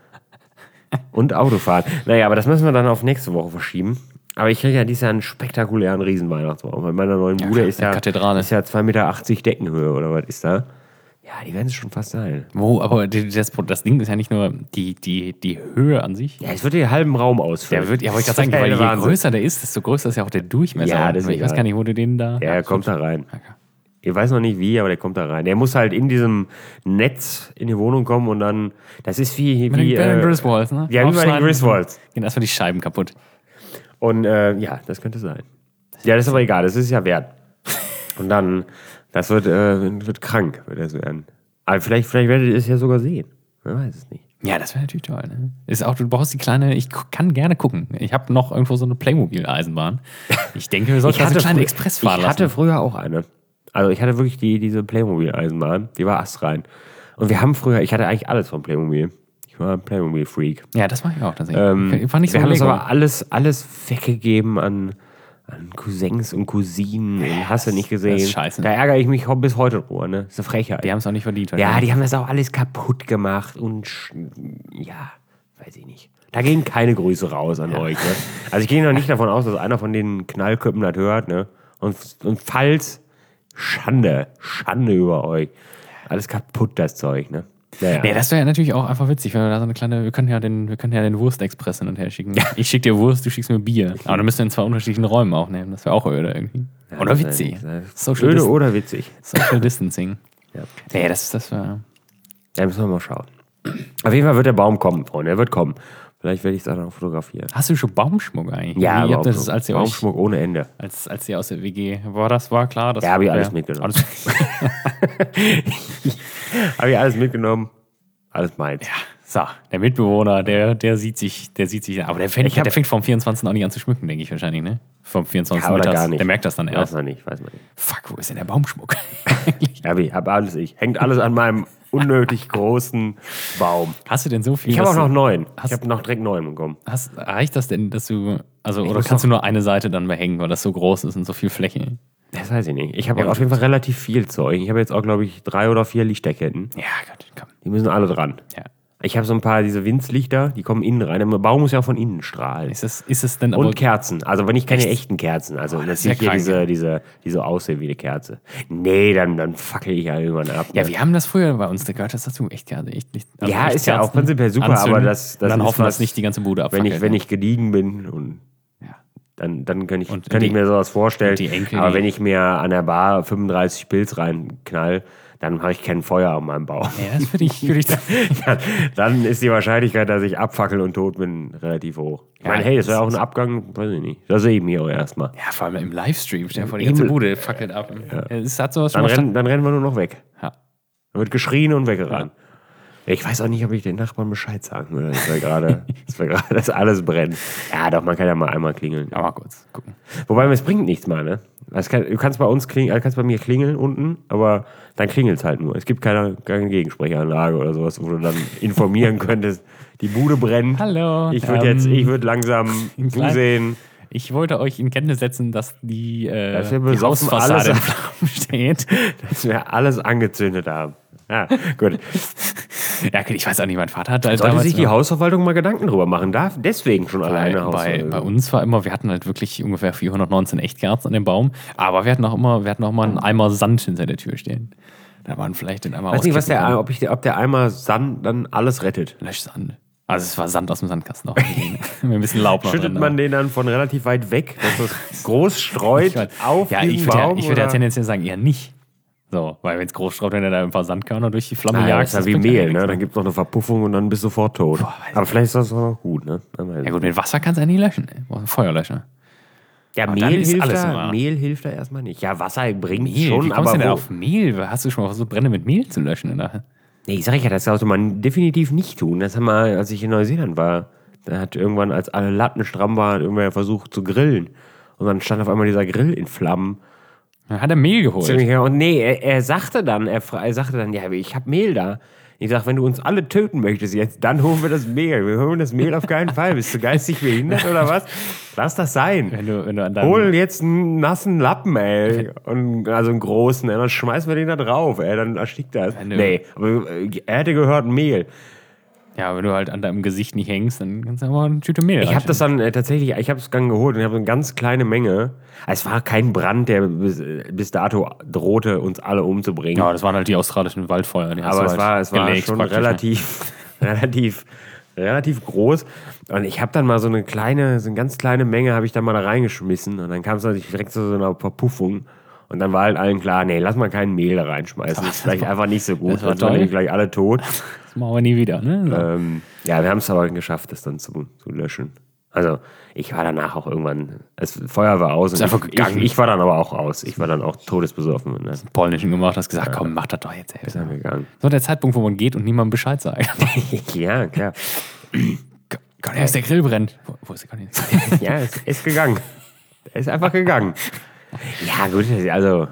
Und Autofahren. Naja, aber das müssen wir dann auf nächste Woche verschieben. Aber ich kriege ja dieses Jahr einen spektakulären Riesenweihnachtsbaum. Weil meiner neuen Bude klar, ist, ja, Kathedrale. ist ja zwei Meter achtzig Deckenhöhe oder was ist da? Ja, die werden es schon fast sein. Wo, aber die- das, das Ding ist ja nicht nur die, die, die Höhe an sich. Ja, es wird den halben Raum ausfüllen. Der wird, ja, wollte ich gerade sagen, Das ist weil ja je der Wahnsinn. größer der ist, desto größer ist ja auch der Durchmesser. Ja, das ist ich weiß egal. gar nicht, wo du den da. Ja, er kommt da rein. Okay. Ich weiß noch nicht wie, aber der kommt da rein. Der muss halt in diesem Netz in die Wohnung kommen und dann, das ist wie... Mit wie den, den äh, Griswolds, ne? Ja, wie bei den Aufschneiden, Griswolds. Gehen erstmal die Scheiben kaputt. Und äh, ja, das könnte sein. Ja, das ist aber egal, das ist ja wert. Und dann, das wird, äh, wird krank, wird das werden. Aber vielleicht, vielleicht werdet ihr es ja sogar sehen. Man weiß es nicht. Ja, das wäre natürlich toll. Ne? Ist auch, du brauchst die kleine, ich gu- kann gerne gucken. Ich habe noch irgendwo so eine Playmobil-Eisenbahn. Ich denke, wir sollten Ich also eine kleine frü- Express fahren Ich lassen. hatte früher auch eine. Also ich hatte wirklich die, diese Playmobil-Eisenbahn. Die war astrein. Und wir haben früher, ich hatte eigentlich alles von Playmobil. Ich war ein Playmobil-Freak. Ja, das mache ich auch tatsächlich. Ähm, Ich war nicht so wir haben das Lego. aber alles, alles weggegeben an, an Cousins und Cousinen. Und hast du nicht gesehen. das ist scheiße. Da ärgere ich mich bis heute drüber. Ne? Das ist eine Frechheit. Die haben es auch nicht verdient. Ja, wahrscheinlich. die haben das auch alles kaputt gemacht und sch- ja, weiß ich nicht. Da gehen keine Grüße raus an euch. Ne? Also ich gehe noch nicht davon aus, dass einer von den Knallköppen das hört. Ne? Und, und falls, Schande, Schande über euch. Alles kaputt, das Zeug. Ne? Naja. Nee, das wäre ja natürlich auch einfach witzig, wenn wir da so eine kleine, wir können ja den, wir können ja den Wurstexpress hin und her schicken. Ich schicke dir Wurst, du schickst mir Bier. Aber dann müssen wir in zwei unterschiedlichen Räumen aufnehmen. Das wäre auch öde irgendwie. Ja, Oder das witzig. wär- das Social, Öde Dis oder witzig. Social Distancing. Ja. Nee, das, das wäre. Da müssen wir mal schauen. Auf jeden Fall wird der Baum kommen, Freunde. Er wird kommen. Vielleicht werde ich es auch noch fotografieren. Hast du schon Baumschmuck eigentlich? Ja, Wie habt ihr das, Baumschmuck, als ihr euch, Baumschmuck ohne Ende. als, als ihr aus der W G, war das, war klar? Das Ja, hab ich alles wär- mitgenommen. Alles, Habe ich alles mitgenommen. Alles meins. ja, so, der Mitbewohner, der, der sieht sich, der sieht sich, aber der fängt, Ich hab- der fängt vom vierundzwanzigsten auch nicht an zu schmücken, denke ich wahrscheinlich, ne? Vom vierundzwanzigsten Ja, oder mittags. gar nicht. Der merkt das dann Weiß erst. man nicht, weiß man nicht. Fuck, wo ist denn der Baumschmuck? Ja, ich habe alles ich. Hängt alles an meinem unnötig großen Baum. Hast du denn so viel? Ich habe auch dass noch du- neun. Hast- Ich habe noch direkt neun bekommen. Hast, reicht das denn, dass du, also, oder muss kannst doch- du nur eine Seite dann behängen, weil das so groß ist und so viel Fläche? Das weiß ich nicht. Ich habe Ja, auf jeden Fall relativ viel Zeug. Ich habe jetzt auch, glaube ich, drei oder vier Lichterketten. Ja, Gott, komm. Die müssen alle dran. Ja. Ich habe so ein paar diese Winzlichter, die kommen innen rein. Der Baum muss ja auch von innen strahlen. Ist es, ist es denn aber. Und Kerzen. Also wenn nicht keine Echt? echten Kerzen. Also das das ist ja nicht hier krank, diese, ja. diese, die so aussehen wie eine Kerze. Nee, dann, dann fackel ich ja irgendwann ab. Ja, ne? wir haben das früher bei uns, da gehört das dazu. Echt, Kerze, echt nicht. also Ja, echt ist ja auch Kerzen prinzipiell super, anzünden aber das- das und dann ist hoffen, was- dass nicht die ganze Bude wenn abfackelt. ich, wenn ne? ich gediegen bin und Ja. dann, dann kann ich, Und kann die- ich mir sowas vorstellen. und die Enkel, aber die- wenn ich mir an der Bar fünfunddreißig Pilz reinknall, dann habe ich kein Feuer an meinem Baum. Ja, das würde ich, würde ich dann, dann ist die Wahrscheinlichkeit, dass ich abfackel und tot bin, relativ hoch. Ich Ja, meine, hey, das wäre das auch ein Abgang, weiß ich nicht. Das sehe ich mir auch erstmal. ja, vor allem im Livestream, stell dir vor, die Im- ganze Bude fackelt ab. Ja. Es hat sowas schon Dann, mal rennen, dann rennen wir nur noch weg. Ja. Dann wird geschrien und weggerannt. Ich weiß auch nicht, ob ich den Nachbarn Bescheid sagen würde, dass wir gerade, dass wir gerade das alles brennt. Ja, doch, man kann ja mal einmal klingeln. Aber kurz gucken. Wobei, es bringt nichts mal, ne? Das kann, du kannst bei uns klingeln, äh, kannst bei mir klingeln unten, aber dann klingelt es halt nur. Es gibt keine, keine Gegensprechanlage oder sowas, wo du dann informieren könntest, die Bude brennt. Hallo. Ich würde ähm, jetzt, ich würde langsam klein- zusehen. Ich wollte euch in Kenntnis setzen, dass die, äh, Dass wir die besoffen Hausfassade alles- in Flammen steht. Dass wir alles angezündet haben. Ja, gut. Ja, ich weiß auch nicht, mein Vater hat halt Sollte damals sich die noch- Hausverwaltung mal Gedanken drüber machen. Darf deswegen schon bei, alleine bei, Hausverwaltung. bei uns war immer, wir hatten halt wirklich ungefähr vierhundertneunzehn Echtkerzen an dem Baum, aber wir hatten auch immer, wir hatten auch mal einen Eimer Sand hinter der Tür stehen. Da waren vielleicht den Eimer Ich weiß nicht, was auskippen der, können. ob, ich, ob der Eimer Sand dann alles rettet. Löschsand. Also es war Sand aus dem Sandkasten auch. Mit ein bisschen Laub noch Schüttet drin, man den dann von relativ weit weg, dass das groß streut auf ja, diesen ich würde ja, Baum? ich würde ja oder? tendenziell sagen, eher nicht. So, weil wenn es groß streut, wenn er da ein paar Sandkörner durch die Flamme Ah, jagt, das ist ja wie bringt ja Mehl, nichts, ne? Dann gibt es noch eine Verpuffung und dann bist du sofort tot. Boah, weiß Aber vielleicht ist das auch noch gut, ne? Man weiß Ja nicht. gut, mit Wasser kannst du ja nie löschen. ey. Brauchst einen Feuerlöscher. Ja, Aber Mehl dann ist hilft, alles da, immer- Mehl hilft da erstmal nicht. Ja, Wasser bringt Mehl, schon, wie kommst aber du denn wo? auf Mehl? Hast du schon mal versucht, Brände mit Mehl zu löschen? Oder? Nee, ich sag ja, das sollte man definitiv nicht tun. Das haben wir, als ich in Neuseeland war, da hat irgendwann, als alle Latten stramm waren, irgendwer versucht zu grillen. Und dann stand auf einmal dieser Grill in Flammen. Dann hat er Mehl geholt. Ziemlich, ja, und nee, er, er sagte dann, er, fra- er sagte dann, ja, ich habe Mehl da. Ich sag, wenn du uns alle töten möchtest jetzt, dann holen wir das Mehl. Wir holen das Mehl auf keinen Fall. Bist du geistig behindert oder was? Lass das sein. Wenn du, wenn du an deinem, Hol jetzt einen nassen Lappen, ey. Und, also einen großen, ey. Dann schmeißen wir den da drauf, ey. Dann erstickt das. Wenn du- Nee, aber er hätte gehört Mehl. ja, wenn du halt an deinem Gesicht nicht hängst, dann kannst du aber eine Tüte Mehl Ich habe das dann äh, tatsächlich, ich habe es dann geholt und ich habe eine ganz kleine Menge. Es war kein Brand, der bis, bis dato drohte, uns alle umzubringen. Ja, das waren halt die australischen Waldfeuer. Die hast Aber du es halt war, es war gelegt schon praktisch, ne? relativ, relativ, relativ groß. Und ich habe dann mal so eine kleine, so eine ganz kleine Menge habe ich dann mal da reingeschmissen. Und dann kam es natürlich direkt zu so einer Verpuffung. Und dann war halt allen klar, nee, lass mal kein Mehl da reinschmeißen. Das ist vielleicht einfach nicht so gut. das war Sonst sind toll. nämlich gleich alle tot. Das machen wir nie wieder, ne? So. Ähm, ja, wir haben es aber geschafft, das dann zu, zu löschen. Also ich war danach auch irgendwann, das Feuer war aus. Und einfach ich, gegangen. ich, ich war dann aber auch aus. Ich war dann auch todesbesoffen. Ne? Polnischen gemacht, hast gesagt, komm, mach das doch jetzt. Ey. Ist dann gegangen. So der Zeitpunkt, wo man geht und niemandem Bescheid sagt. Ja, klar. Gott, erst der Grill brennt. Wo, wo ist der Conny? Ja, es ist gegangen. Er ist einfach gegangen. Ja, gut, also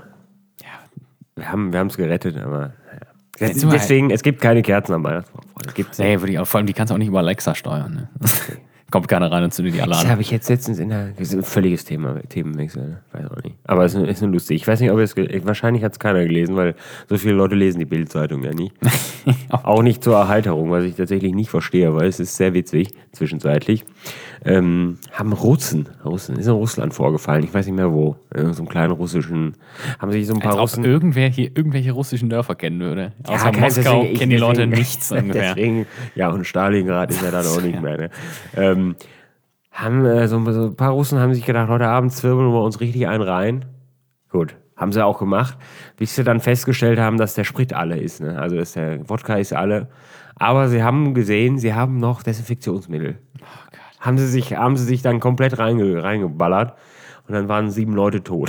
wir haben wir es gerettet, aber ja. Jetzt mal- Deswegen, es gibt keine Kerzen am Weihnachtsbaum. Es gibt's nicht. Nee, würde ich auch, vor allem, die kannst du auch nicht über Alexa steuern. Ne? Kommt keiner rein und zündet die alle Das an. habe ich jetzt letztens in der. Das ist ein völliges Thema, Themenwechsel. Ne? Weiß auch nicht. Aber es ist, ist nur lustig. Ich weiß nicht, ob es. Wahrscheinlich hat es keiner gelesen, weil so viele Leute lesen die Bild-Zeitung ja nicht. Auch nicht zur Erheiterung, was ich tatsächlich nicht verstehe, weil es ist sehr witzig, zwischenzeitlich. Ähm, haben Russen, Russen, ist in Russland vorgefallen, ich weiß nicht mehr wo. In so einem kleinen russischen. Haben sich so ein paar Als ob Russen. irgendwer hier irgendwelche russischen Dörfer kennen würde. Außer kein- Moskau deswegen- ich- kennen die Leute deswegen- nichts ungefähr. Deswegen, ja, und Stalingrad ist ja dann auch nicht mehr. Ne? Ähm, haben äh, so, so ein paar Russen haben sich gedacht, heute Abend zwirbeln wir uns richtig einen rein. Gut, haben sie auch gemacht, bis sie dann festgestellt haben, dass der Sprit alle ist. Ne? Also dass der Wodka ist alle. Aber sie haben gesehen, sie haben noch Desinfektionsmittel. Haben sie sich, haben sie sich dann komplett reinge, reingeballert und dann waren sieben Leute tot.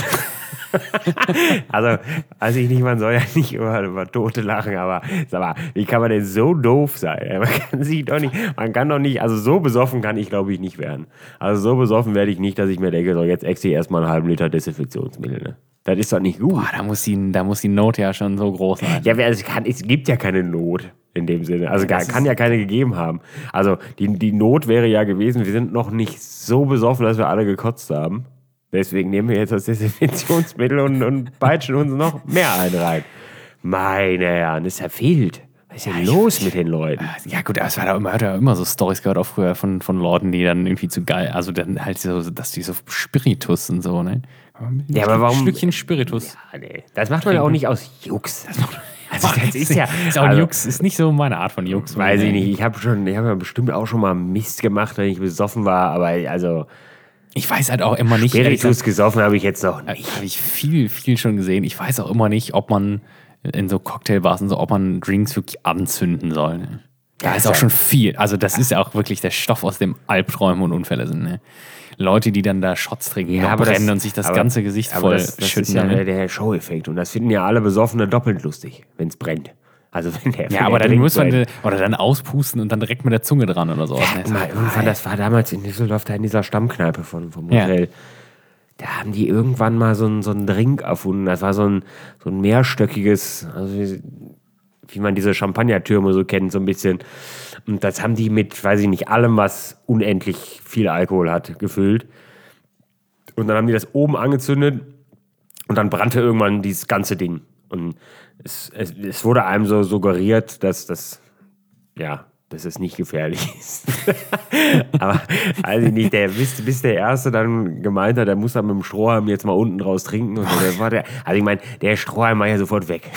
Also, weiß ich nicht, man soll ja nicht über, über Tote lachen, aber sag mal, wie kann man denn so doof sein? Man kann sich doch nicht, man kann doch nicht, also so besoffen kann ich, glaube ich, nicht werden. Also so besoffen werde ich nicht, dass ich mir denke, so jetzt exe ich erstmal einen halben Liter Desinfektionsmittel. Ne? Das ist doch nicht gut. Boah, da muss, die, da muss die Not ja schon so groß sein. Ja, wer- es, kann, es gibt ja keine Not in dem Sinne. Also gar, das kann ja keine gegeben haben. Also die, die Not wäre ja gewesen, wir sind noch nicht so besoffen, dass wir alle gekotzt haben. Deswegen nehmen wir jetzt das Desinfektionsmittel und, und peitschen uns noch mehr ein rein. Meine Herren, das ist ja wild. Was ist denn los mit den Leuten? Ja gut, aber es war da immer, hat ja immer so Storys gehört, auch früher von, von Leuten, die dann irgendwie zu geil, also dann halt so, dass die so Spiritus und so, ne? Ja, aber warum- Ein Stückchen Spiritus. Ah, nee. Das macht man ja auch nicht aus Jux. Also das ist ja, ist auch ein also, Jux, ist nicht so meine Art von Jux. weiß ich nicht. Ich habe schon, ich habe ja bestimmt auch schon mal Mist gemacht, wenn ich besoffen war. Aber also Ich weiß halt auch immer nicht, ehrlich Spiritus gesagt, gesoffen habe ich jetzt noch äh, nicht. habe ich viel, viel schon gesehen. Ich weiß auch immer nicht, ob man in so Cocktailbars und so, ob man Drinks wirklich anzünden soll. Ne? Da ist auch schon viel. Also das ist ja auch wirklich der Stoff, aus dem Albträume und Unfälle sind. Ne? Leute, die dann da Shots trinken, Ja, noch aber brennen das- und sich das aber- ganze Gesicht aber voll das, das schütten. ist ja ne? der, der Show-Effekt. Und das finden ja alle Besoffene doppelt lustig, wenn es brennt. Also wenn der, wenn Ja, aber der dann Drink muss man, brennt. oder dann auspusten und dann direkt mit der Zunge dran oder sowas. Ja, ne? mal, irgendwann, das war damals in Düsseldorf, da in dieser Stammkneipe von, vom Ja. Hotel. Da haben die irgendwann mal so einen, so einen Drink erfunden. Das war so ein, so ein mehrstöckiges, also wie, wie man diese Champagnertürme so kennt, so ein bisschen. Und das haben die mit, weiß ich nicht, allem, was unendlich viel Alkohol hat, gefüllt. Und dann haben die das oben angezündet und dann brannte irgendwann dieses ganze Ding. Und es, es, es wurde einem so suggeriert, dass das, ja, dass es nicht gefährlich ist. Aber weiß ich nicht, der, bis, bis der Erste dann gemeint hat, der muss dann mit dem Strohhalm jetzt mal unten draus trinken. Und so, das war der, also ich meine, der Strohhalm war ja sofort weg.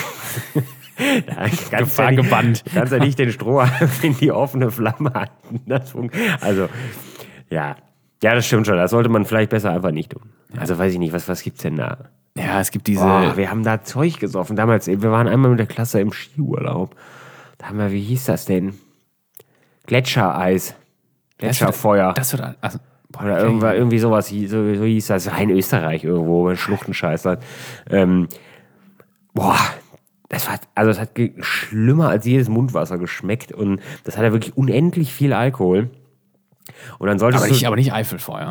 Da kannst Gefahr ja nicht, gebannt. kannst ja nicht den Strohhalm in die offene Flamme halten. Das fun- also, ja. Ja, das stimmt schon. Das sollte man vielleicht besser einfach nicht tun. Also weiß ich nicht, was, was gibt's denn da? Ja, es gibt diese. Boah, wir haben da Zeug gesoffen. Damals, wir waren einmal mit der Klasse im Skiurlaub. Da haben wir, wie hieß das denn? Gletschereis. Gletscherfeuer. Das wird. Also, boah, Oder okay. irgendwas, irgendwie sowas, hie- so, so hieß das. In Österreich irgendwo, in Schluchtenscheiß. Ähm, boah, das war, also es hat ge- schlimmer als jedes Mundwasser geschmeckt. Und das hat ja wirklich unendlich viel Alkohol. Und dann solltest Aber du... nicht, aber nicht Eifelfeuer.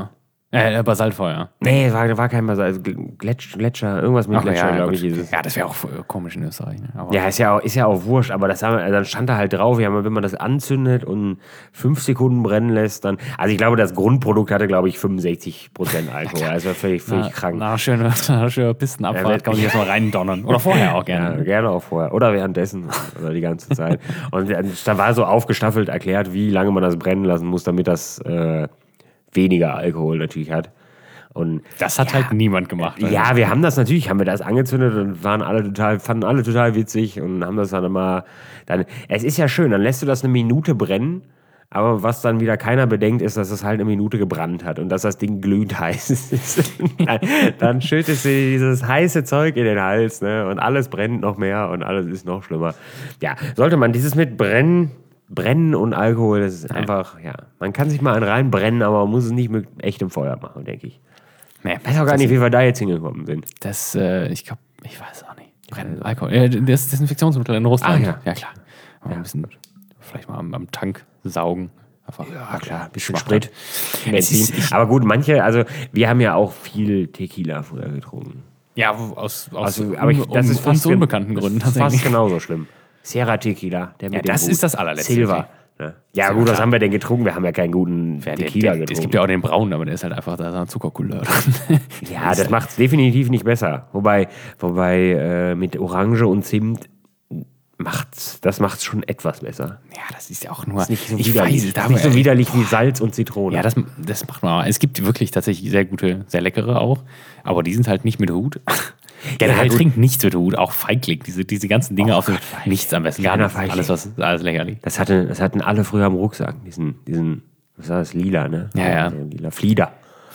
Äh, Basaltfeuer. Nee, war, war kein Basalt, also Gletsch, Gletscher, irgendwas mit Ach, Gletscher, ja, glaube gut. ich, ist es. Ja, das wäre auch äh, komisch in Österreich. Ne? Aber Ja, ist ja, auch, ist ja auch wurscht, aber das haben, wir- dann stand da halt drauf, ja, wenn man das anzündet und fünf Sekunden brennen lässt, dann. Also ich glaube, das Grundprodukt hatte, glaube ich, fünfundsechzig Prozent Alkohol. Also völlig, völlig na, krank. nach schöner, nach schöner Pistenabfahrt Ja, kann man sich erstmal reindonnern. Oder vorher auch gerne. Ja, gerne auch vorher. Oder währenddessen. Oder die ganze Zeit. Und da war so aufgestaffelt erklärt, wie lange man das brennen lassen muss, damit das äh, weniger Alkohol natürlich hat. Und Das hat halt niemand gemacht. Ne? ja, wir haben das natürlich, haben wir das angezündet und waren alle total, fanden alle total witzig und haben das dann immer. Dann, es ist ja schön, dann lässt du das eine Minute brennen, aber was dann wieder keiner bedenkt, ist, dass es halt eine Minute gebrannt hat und dass das Ding glühend heiß ist. dann, dann schüttest du dieses heiße Zeug in den Hals, ne? Und alles brennt noch mehr und alles ist noch schlimmer. Ja, sollte man dieses mit Brennen. Brennen und Alkohol, das ist einfach, ja, man kann sich mal einen reinbrennen, aber man muss es nicht mit echtem Feuer machen, denke ich. Nee, Ich weiß auch gar nicht, wie wir da jetzt hingekommen sind. Das, äh, ich glaube, ich weiß auch nicht. Brennen, Alkohol. Äh, das Desinfektionsmittel in Russland. Ah, ja. ja, klar. Aber ein bisschen, vielleicht mal am, am Tank saugen. Einfach. Ja, klar, ein bisschen Schwach Sprit, dann. Es Benzin. ist- ich- Aber gut, manche, also wir haben ja auch viel Tequila früher getrunken. Ja, aus, aus Also, aber ich, das um, ist fast uns gen- unbekannten Gründen das ist tatsächlich. fast genauso schlimm. Sierra Tequila, der mit Ja, dem das Hut. ist das allerletzte. Silver. Ne? Ja, Sehr gut, was klar. haben wir denn getrunken? Wir haben ja keinen guten Ja, der, Tequila der, getrunken. es gibt ja auch den braunen, aber der ist halt einfach, da ist eine Zuckercouleur drin. Ja, das macht es definitiv nicht besser. Wobei, wobei äh, mit Orange und Zimt macht's, das macht es schon etwas besser. Ja, das ist ja auch nur. Ist nicht so ich widerlich, weiß, da ist nicht so widerlich wie Salz und Zitrone. Ja, das, das macht man auch. Es gibt wirklich tatsächlich sehr gute, sehr leckere auch, aber die sind halt nicht mit Hut. Generell gut. trinkt nichts mit Hut, auch Feigling, diese, diese ganzen Dinge auf dem, Gott, nichts am besten, gar Kleiner nichts, Feigling. alles, was, alles lächerlich. Das, hatte, das hatten alle früher am Rucksack, diesen, diesen, was war das, lila, ne? Ja, ja. Lila. Flieder.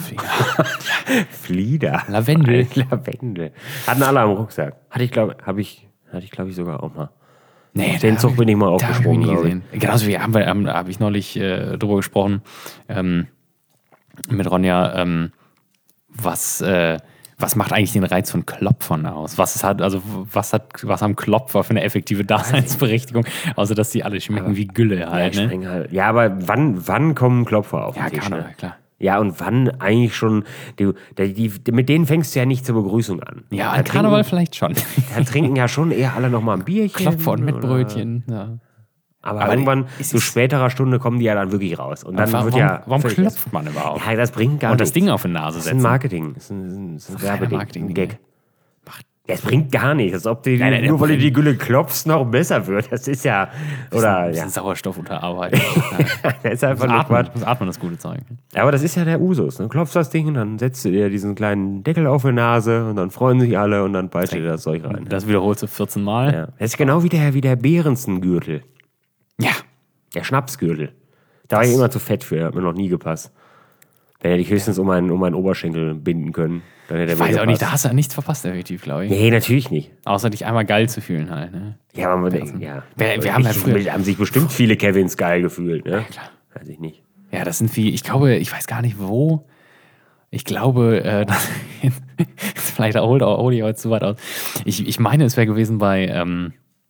Flieder. Lavendel. Lavendel. Hatten alle am Rucksack. Hatte ich, glaube habe ich, hatte ich, glaube ich, sogar auch mal. Nee, Den da Zug hab bin ich mal da hab aufgesprungen, ich nie glaube ich. gesehen. Genauso wie haben wir, haben, habe ich neulich äh, drüber gesprochen ähm, mit Ronja, ähm, was, äh, was macht eigentlich den Reiz von Klopfern aus? Was ist halt, also was hat, was haben Klopfer für eine effektive Daseinsberechtigung, außer dass die alle schmecken wie Gülle halt, Ja, ne? streng halt. Ja, aber wann, wann kommen Klopfer auf den Ja, Tisch? Karneval, Ne? klar. Ja, und wann eigentlich schon, die, die, die, mit denen fängst du ja nicht zur Begrüßung an. Ja, da an Karneval trinken, vielleicht schon. da trinken ja schon eher alle nochmal ein Bierchen. Klopfer und mit oder- Brötchen. Ja. Aber, Aber irgendwann, es zu ist- späterer Stunde kommen die ja dann wirklich raus. Und dann warum wird ja warum völlig- klopft man überhaupt? Ja, das bringt gar Und das nichts. Ding auf die Nase Das ist ein setzen. Marketing. Das ist ein, das ist ein reiner Werbeding. Marketing, Ein Gag. Das bringt gar nichts. Als ob die, Nein, nein, nur weil du nein. die Gülle klopfst, noch besser wird. Das ist ja. Oder ein ja. bisschen Sauerstoff unter Arbeit. Das ist einfach nur atmen, Quatsch. muss atmen das gute Zeug. Aber das ist ja der Usus. Du klopfst das Ding, dann setzt du dir diesen kleinen Deckel auf die Nase und dann freuen sich alle und dann beißt du dir das Zeug rein. Das wiederholst du vierzehn Mal. Ja. Das ist genau wie der, wie der Behrensengürtel. Ja. Der Schnapsgürtel. Da war ich immer zu fett für, der hat mir noch nie gepasst. Da hätte ich höchstens um meinen, um meinen Oberschenkel binden können. Dann hätte er Ich mir weiß auch nicht, da gepasst. hast du ja nichts verpasst, effektiv, glaube ich. Nee, natürlich nicht. Außer dich einmal geil zu fühlen halt. Ne? Ja, aber man, ja. Wir- wir haben ja Ich- früher- haben sich bestimmt viele Kevins geil gefühlt. Ne? klar. Weiß ich nicht. Ja, das sind wie, ich glaube, ich weiß gar nicht wo. Ich glaube, äh, das, vielleicht holt Oli heute zu weit aus. Ich, ich meine, es wäre gewesen bei, ähm,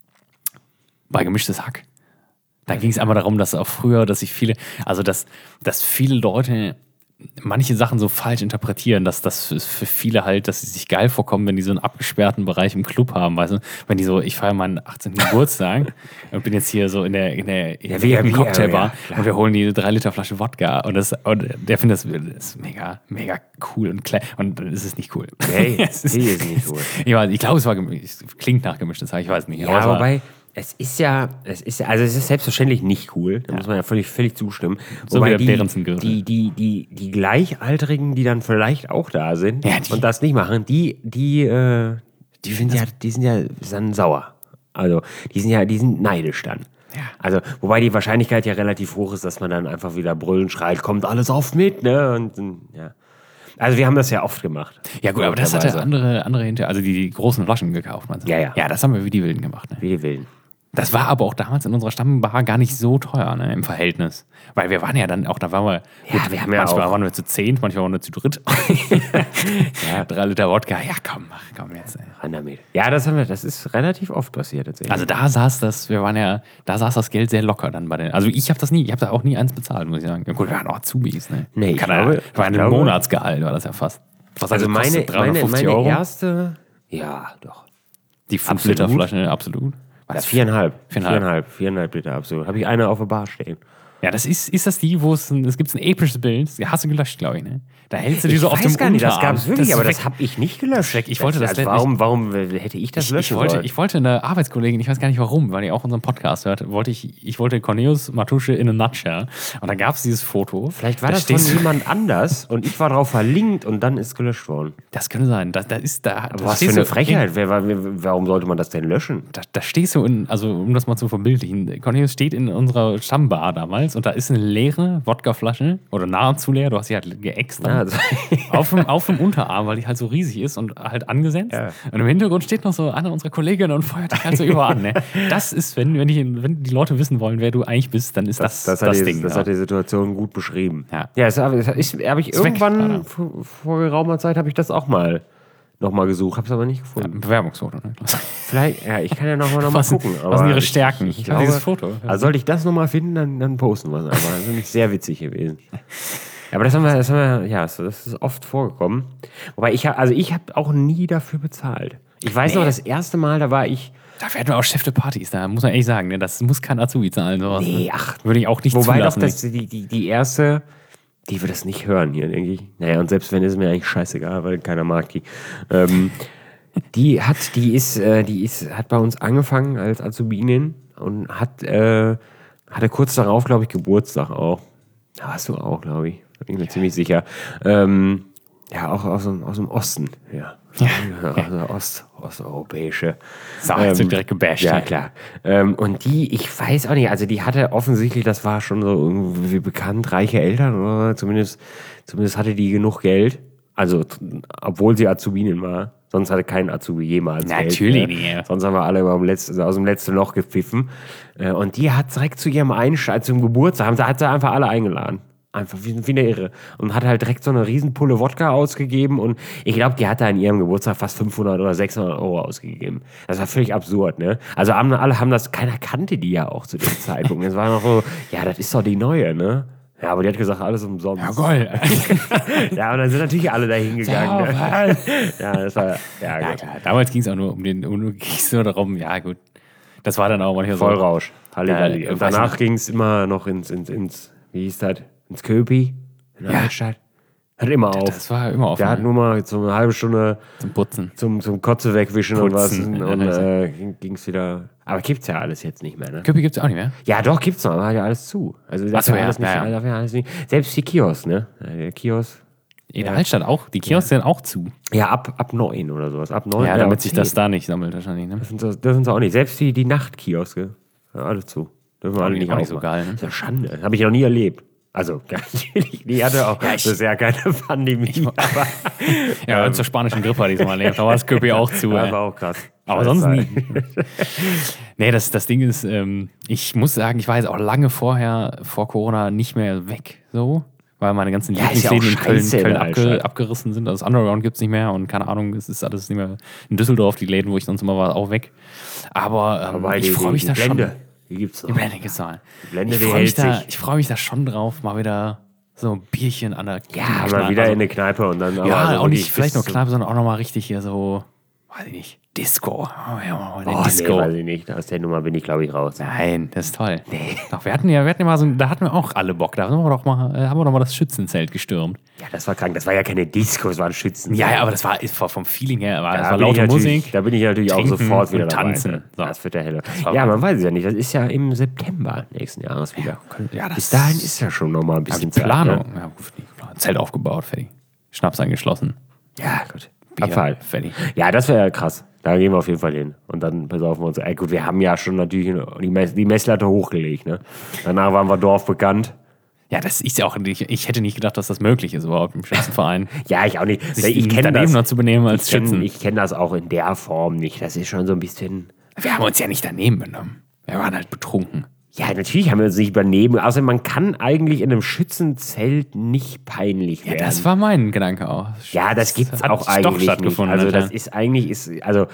bei Gemischtes Hack. Da ging es einmal darum, dass auch früher, dass sich viele, also dass, dass viele Leute manche Sachen so falsch interpretieren, dass das für für viele halt, dass sie sich geil vorkommen, wenn die so einen abgesperrten Bereich im Club haben, weißt du? Wenn die so, ich feiere meinen achtzehnten Geburtstag und bin jetzt hier so in der, in der, in Ja, der wie- wie- Cocktailbar ja, klar. und wir holen die drei Liter Flasche Wodka und, das, und der findet das, das ist mega, mega cool und klar. Und es ist nicht cool. Nee, es ist, die ist nicht cool. Ich, weiß, ich glaube, es war gem- es klingt nach gemischtes Hack, ich weiß nicht. Ja, aber es war- wobei, es ist ja, es ist ja, also es ist selbstverständlich nicht cool. Da muss man ja völlig, völlig zustimmen. So Wobei wie der die, Behrensengürtel. die, die, die, die Gleichaltrigen, die dann vielleicht auch da sind Ja, die- und das nicht machen, die, die, äh, die sind ja, die sind ja dann sauer. Also, die sind ja, die sind neidisch dann. Ja. Also, wobei die Wahrscheinlichkeit ja relativ hoch ist, dass man dann einfach wieder brüllen schreit, kommt alles auf mit, ne? Und, und ja. Also, wir haben das ja oft gemacht. Ja gut, aber das hatte Logischerweise. andere, andere hinter, also die, die großen Flaschen gekauft, meinst du? Ja, ja. Ja, das haben wir wie die Wilden gemacht. Ne? Wie die Wilden. Das war aber auch damals in unserer Stammbar gar nicht so teuer, ne, im Verhältnis. Weil wir waren ja dann auch, da waren wir, Ja, gut, wir haben ja manchmal auch- waren wir zu zehn, manchmal waren wir zu dritt. Ja, drei Liter Wodka, ja komm, mach, komm jetzt. Ey. Ran damit. Ja, das haben wir, das ist relativ oft passiert tatsächlich. Also da saß das, wir waren ja, da saß das Geld sehr locker dann bei den, also ich habe das nie, ich habe da auch nie eins bezahlt, muss ich sagen. Ja gut, wir waren auch Azubis, ne. Nee, ich Kann glaube- ja, war ein ich glaube- Monatsgehalt, war das ja fast. Was also meine, kostet meine, dreihundertfünfzig meine Euro? erste, ja, doch. Die fünf Absolut. Liter Flasche, absolut. War Das viereinhalb. Viereinhalb. Viereinhalb, viereinhalb Liter, absolut. Habe ich eine auf der Bar stehen. Ja, das ist, ist das die, wo es, ein, es gibt ein episches Bild, das hast du gelöscht, glaube ich, ne? Da hältst du die Ich so auf weiß dem gar nicht, das Unterarm. gab es wirklich, ist aber weg. das habe ich nicht gelöscht. weg. Ich wollte das also letztlich- warum, warum hätte ich das Ich, löschen ich, wollte, sollen? ich wollte eine Arbeitskollegin, ich weiß gar nicht warum, weil die auch unseren Podcast hört, wollte ich, ich wollte Cornelius Matusche in a nutshell. Und dann gab es dieses Foto. Vielleicht war da das von stehst du- jemand anders und ich war drauf verlinkt und dann ist gelöscht worden. Das könnte sein. Da, da ist da. Aber da was für stehst eine du Frechheit. In, Wer, war- warum sollte man das denn löschen? da, da stehst du in, also um das mal zu verbildlichen, Cornelius steht in unserer Stammbar damals und da ist eine leere Wodkaflasche oder nahezu leer, du hast sie halt geäxt. Ja, also, auf, dem, auf dem Unterarm, weil die halt so riesig ist und halt angesetzt. Ja. Und im Hintergrund steht noch so eine unserer Kolleginnen und feuert dich halt so überall an. Ne? Das ist, wenn, wenn, ich, wenn die Leute wissen wollen, wer du eigentlich bist, dann ist das das, das, hat die, Ding. das ja. hat die Situation gut beschrieben. Ja. ja das habe hab ich Ist weg, irgendwann leider. vor, vor geraumer Zeit habe ich das auch mal nochmal gesucht, habe es aber nicht gefunden. Ein Bewerbungsfoto. Ne? Vielleicht, ja, ich kann ja nochmal noch mal Was sind- gucken. was aber sind ihre ich- Stärken? Ich, ich Ja, glaube, dieses Foto. Also sollte ich das nochmal finden, dann, dann posten wir es einfach. Das ist nämlich sehr witzig gewesen. Aber das haben wir, das haben wir, ja, so, das ist oft vorgekommen. Wobei ich habe, also ich habe auch nie dafür bezahlt. Ich weiß Nee. noch, das erste Mal, da war ich, Da werden wir auch Chef der Partys, da muss man ehrlich sagen. Ne? Das muss kein Azubi zahlen. Sowas, Nee, ne? ach. Würde ich auch nicht wobei doch zulassen. das, die, die, die erste, die wird das nicht hören hier, denke ich. Naja, und selbst wenn, ist mir eigentlich scheißegal, weil keiner mag die. Ähm, die hat, die ist, äh, die ist, hat bei uns angefangen als Azubinin und hat, äh, hatte kurz darauf, glaube ich, Geburtstag auch. Da warst du auch, glaube ich. Da bin ich mir ziemlich sicher. Ähm, ja, auch aus dem, aus dem Osten, ja. Ja. Also Ost, osteuropäische. So, jetzt wird direkt gebasht. Ja, hier. klar. Ähm, und die, ich weiß auch nicht, also die hatte offensichtlich, das war schon so irgendwie bekannt, reiche Eltern oder zumindest, zumindest hatte die genug Geld. Also, t- obwohl sie Azubinin war. Sonst hatte kein Azubi jemals Natürlich Geld. nicht, ja. Sonst haben wir alle über dem letzten, aus dem letzten Loch gepfiffen. Äh, Und die hat direkt zu ihrem Einstand, zum Geburtstag, haben sie, hat sie einfach alle eingeladen. Einfach wie, wie eine Irre. Und hat halt direkt so eine Riesenpulle Wodka ausgegeben. Und ich glaube, die hat da an ihrem Geburtstag fast fünfhundert oder sechshundert Euro ausgegeben. Das war völlig absurd, ne? Also haben, alle haben das, keiner kannte die ja auch zu dem Zeitpunkt. Es war noch so, ja, das ist doch die neue, ne? Ja, aber die hat gesagt, alles umsonst. Ja, geil. Ja, und dann sind natürlich alle da hingegangen. Ja, Ne? Ja, das war, ja, Ja, gut. klar. Damals ging es auch nur um den, um, ging's nur darum, ja, gut. Das war dann auch manchmal so. Vollrausch. Halligalli. Ja, Und weiß danach nicht. ging es immer noch ins, ins, ins, wie hieß das? Ins Köpi. In der Ja. Altstadt. Hat immer auf. Das war immer offen. Der hat nur mal so eine halbe Stunde zum Putzen. zum, zum Kotze wegwischen und was. Putzen. Und Ja, äh, ging es wieder. Aber gibt's ja alles jetzt nicht mehr, ne? Köpi gibt es auch nicht mehr. Ja, doch, gibt's noch, aber hat ja alles zu. Also darf Ach so, ja ja, alles nicht, ja, ja. darf ja alles nicht. Selbst die Kiosk, ne? Der Kiosk. In der Altstadt auch. Die Kiosks sind auch zu. Ja, ab, ab neun oder sowas. Ab neun. Ja, äh, damit ab sich zehn. das da nicht sammelt wahrscheinlich. Ne? Dürfen sie, dürfen sie auch nicht. Selbst die, die Nachtkioske. Ja, alle zu. Dürfen wir alle nicht- nicht auch nicht so aufmachen. geil, ne? Das ist ja Schande. Das habe ich noch nie erlebt. Also, natürlich, die hatte auch Ja, ich- bisher keine Pandemie. aber Ja, zur spanischen Grippe diesmal erlebt. Da war das Köpi auch zu. das ey. war auch krass. Aber Scheiße. sonst nie. Nee, das, das Ding ist, ähm, ich muss sagen, ich war jetzt auch lange vorher, vor Corona, nicht mehr weg. So. Weil meine ganzen Ja, ist ja Lieblingsläden in auch Köln, scheiße in Köln der abge, Altstadt. abgerissen sind. Also das Underground gibt es nicht mehr und keine Ahnung, es ist alles nicht mehr in Düsseldorf, die Läden, wo ich sonst immer war, auch weg. Aber ähm, Wobei, ich die- freue mich die da Blende, schon. die gibt's noch. Die Blende gibt's noch. Die Blende, ich die freue mich, hält da- sich. ich freu mich da schon drauf, mal wieder so ein Bierchen an der Ja, mal wieder in eine Kneipe und dann aber Ja, so auch nicht wirklich vielleicht bis nur zum- Kneipe, sondern auch nochmal richtig hier so, weiß ich nicht, Disco. Oh, ja, mal eine Oh, Disco. nee, weiß ich nicht. Aus der Nummer bin ich, glaube ich, raus. Nein, das ist toll. Nee. Doch, wir hatten ja, wir hatten ja mal so, da hatten wir auch alle Bock. Da haben wir doch mal, äh, haben wir doch mal das Schützenzelt gestürmt. Ja, das war krank. Das war ja keine Disco, das war ein Schützen. Ja, ja, aber das war ist vom Feeling her, war, das Da war bin ich laute natürlich- Musik. Da bin ich natürlich auch trinken sofort wieder und dabei. tanzen. Ne? So. Das wird der Helle. war Ja, man weiß es ja nicht. Das ist ja im September nächsten Jahres wieder. Ja, das Bis dahin ist ja schon noch mal ein ja, bisschen Planung. Zeit. Ne? Ja, gut, nicht geplant. Zelt aufgebaut, fertig. Schnaps eingeschlossen. Ja, gut. Bier, Abfall. fertig. Ja, das wäre ja krass. Da gehen wir auf jeden Fall hin. Und dann besaufen wir uns. Ey, gut, wir haben ja schon natürlich die, Mess die Messlatte hochgelegt. Ne? Danach waren wir Dorf bekannt. Ja, das ist ja auch, ich, ich hätte nicht gedacht, dass das möglich ist überhaupt im Schützenverein. Ja, ich auch nicht. Sich ich kenne daneben das. noch zu benehmen als ich kenn- Schützen. Ich kenne das auch in der Form nicht. Das ist schon so ein bisschen. Wir haben uns ja nicht daneben benommen. Wir waren halt betrunken. Ja, natürlich haben wir uns nicht übernehmen. Also man kann eigentlich in einem Schützenzelt nicht peinlich werden. Ja, das war mein Gedanke auch. Ja, das gibt es auch eigentlich nicht. Stattgefunden. Also das ist eigentlich, ist, also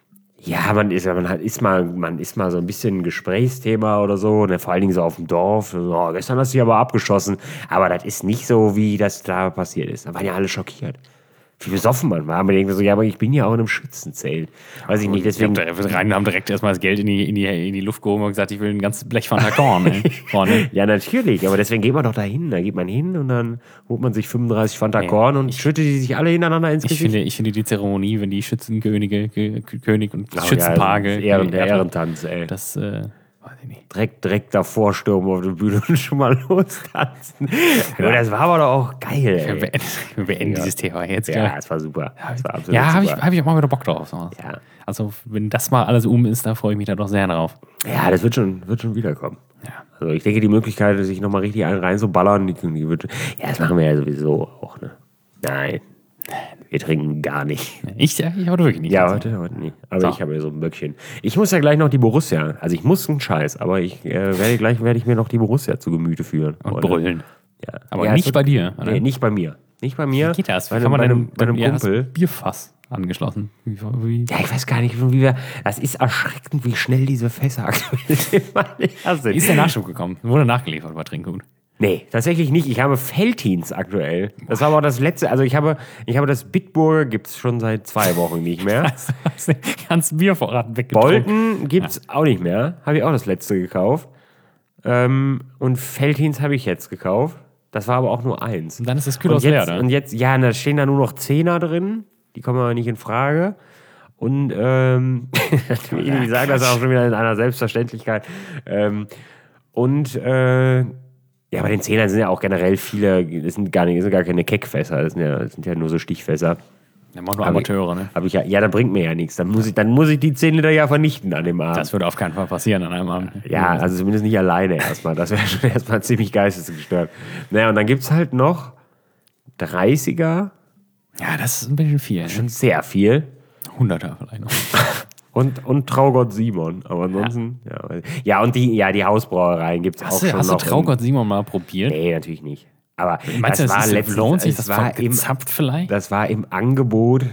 ja, man ist, man hat, ist, mal, man ist mal so ein bisschen ein Gesprächsthema oder so, und vor allen Dingen so auf dem Dorf. Oh, gestern hast du dich aber abgeschossen. Aber das ist nicht so, wie das da passiert ist. Da waren ja alle schockiert. Wie besoffen man war. Man denkt so, ja, aber ich bin ja auch in einem Schützenzelt. Weiß ich nicht, deswegen... Wir haben direkt erstmal das Geld in die, in die, in die Luft gehoben und gesagt, ich will ein ganzes Blech Fanta Korn. Ja, natürlich, aber deswegen geht man doch da hin. Da geht man hin und dann holt man sich fünfunddreißig Fanta Korn und schüttet die sich alle hintereinander ins Gesicht. Ich finde, ich finde die Zeremonie, wenn die Schützenkönige, König und oh, Schützenpage... Ja, Ehren, der Ehrentanz, ey. Das... Äh, weiß ich nicht. Direkt, direkt davor stürmen auf der Bühne und schon mal lostanzen. Ja, das war aber doch auch geil, ey. Wir beenden, wir beenden ja. dieses Thema jetzt. Ja, das war super. Das war absolut ja, habe ich, super. hab ich auch mal wieder Bock drauf. So. Ja. Also, wenn das mal alles um ist, da freue ich mich da doch sehr drauf. Ja, das wird schon, wird schon wiederkommen. Ja. Also, ich denke, die Möglichkeit, sich nochmal richtig einen reinzuballern, die, die wird. Ja, das machen wir ja sowieso auch, ne? Nein. Wir trinken gar nicht. Ich, ich heute wirklich nicht. Ja, heute, heute nicht. Aber so. Ich habe ja so ein Böckchen. Ich muss ja gleich noch die Borussia. Also ich muss einen Scheiß, aber ich äh, werde gleich werde ich mir noch die Borussia zu Gemüte führen. Und oder? brüllen. Ja. Aber ja, nicht bei dir, oder? Nee, nicht bei mir. Nicht bei mir. Wie geht das? Bei, bei, bei einem, bei einem ja, Kumpel. Bierfass angeschlossen. Wie, wie? Ja, ich weiß gar nicht, wie wir. Das ist erschreckend, wie schnell diese Fässer aktuell sind. Ist der Nachschub gekommen? Wurde nachgeliefert bei Trinkgut? Nee, tatsächlich nicht. Ich habe Veltins aktuell. Das war aber auch das letzte. Also ich habe, ich habe das Bitburger, gibt es schon seit zwei Wochen nicht mehr. Ganz Biervorrat weggetrunken. Bolten gibt es ja. auch nicht mehr. Habe ich auch das letzte gekauft. Ähm, und Veltins habe ich jetzt gekauft. Das war aber auch nur eins. Und dann ist das Kühlhaus leer, ne? Und jetzt, ja, da stehen da nur noch Zehner drin. Die kommen aber nicht in Frage. Und, ähm, ich sage das auch schon wieder in einer Selbstverständlichkeit. Ähm, und, äh, ja, bei den Zehnern sind ja auch generell viele, das sind gar nicht, das sind gar keine Keckfässer, das sind ja, das sind ja nur so Stichfässer. Ja, machen nur Amateure, ne? Hab ich ja, ja, das bringt mir ja nichts. Dann muss ich, dann muss ich die zehn Liter ja vernichten an dem Abend. Das würde auf keinen Fall passieren an einem Abend. Ja, also zumindest nicht alleine erstmal. Das wäre schon erstmal ziemlich geistesgestört. Naja, und dann gibt es halt noch dreißiger. Ja, das ist ein bisschen viel. Ne? Schon sehr viel. hunderter vielleicht noch. Und, und Traugott Simon. Aber ansonsten, ja. Ja, ja und die, ja, die Hausbrauereien gibt es auch du, schon hast noch. Hast du Traugott Simon mal probiert? Nee, natürlich nicht. Aber meinst das du, war das letztens, lohnt sich, das das war im, vielleicht? Das war im Angebot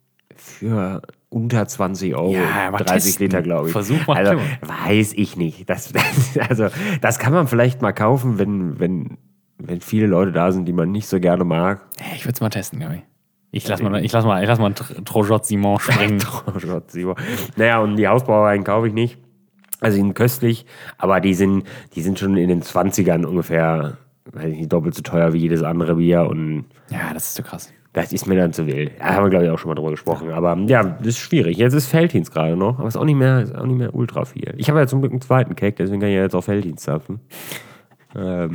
für unter zwanzig Euro. Ja, aber dreißig testen. Liter, glaube ich. Versuch mal. Also, weiß ich nicht. Das, das, also, das kann man vielleicht mal kaufen, wenn, wenn, wenn viele Leute da sind, die man nicht so gerne mag. Ich würde es mal testen, glaube ich. Ich lass mal, ich lass mal, ich lass mal Traugott Simon springen. Traugott Simon. Naja, und die Hausbrauereien kaufe ich nicht. Also, die sind köstlich, aber die sind, die sind schon in den zwanzigern ungefähr, weiß ich nicht, doppelt so teuer wie jedes andere Bier. Und ja, das ist zu krass. Das ist mir dann zu wild. Da haben wir, glaube ich, auch schon mal drüber gesprochen. Aber ja, das ist schwierig. Jetzt ist Veltins gerade noch, aber es ist auch nicht mehr, ist auch nicht mehr ultra viel. Ich habe ja zum Glück einen zweiten Cake, deswegen kann ich ja jetzt auf Veltins zapfen. ähm.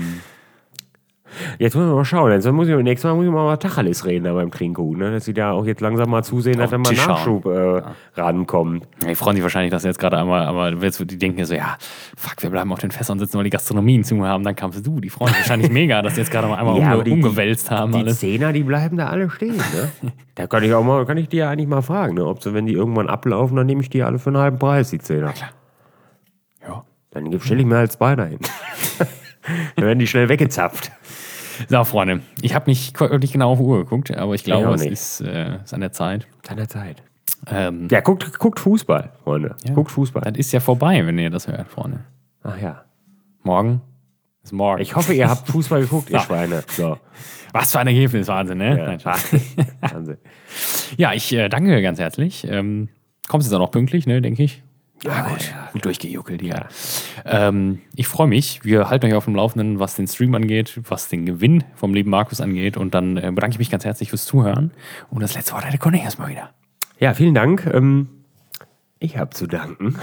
Jetzt müssen wir mal schauen. Jetzt muss ich, nächstes Mal muss ich mal über Tacheles reden da beim Trinkgut, ne? Dass sie da auch jetzt langsam mal zusehen, dass da mal Nachschub äh, ja. rankommt. Ja, die freuen sich wahrscheinlich, dass sie jetzt gerade einmal, aber die denken so, ja, fuck, wir bleiben auf den Fässern sitzen, weil die Gastronomien zu haben. Dann kamst du, die freuen sich wahrscheinlich mega, dass sie jetzt gerade mal einmal ja, umge die, umgewälzt haben. Die alles. Zehner, die bleiben da alle stehen, ne? Da kann ich auch mal, kann ich dir ja eigentlich mal fragen, ne? Ob sie, wenn die irgendwann ablaufen, dann nehme ich die alle für einen halben Preis, die Zehner. Na klar. Ja. Dann stelle ich mir halt zwei dahin. Dann werden die schnell weggezapft. So, Freunde, ich habe nicht, nicht genau auf die Uhr geguckt, aber ich glaube, ich es ist, äh, ist an der Zeit. An der Zeit. Ähm, ja, guckt, guckt Fußball, Freunde. Ja, guckt Fußball. Das ist ja vorbei, wenn ihr das hört, Freunde. Ach ja. Morgen ist morgen. Ich hoffe, ihr habt Fußball geguckt, ihr Schweine. So. Was für ein Ergebnis, Wahnsinn, ne? Ja, Wahnsinn. Wahnsinn. Ja, ich äh, danke ganz herzlich. Ähm, kommst jetzt auch noch pünktlich, ne, denke ich. Ja, gut. Ja, gut durchgejuckelt, ja. Ähm, ich freue mich. Wir halten euch auf dem Laufenden, was den Stream angeht, was den Gewinn vom lieben Markus angeht. Und dann äh, bedanke ich mich ganz herzlich fürs Zuhören. Und das letzte Wort hat der Conny erstmal wieder. Ja, vielen Dank. Ähm, ich habe zu danken.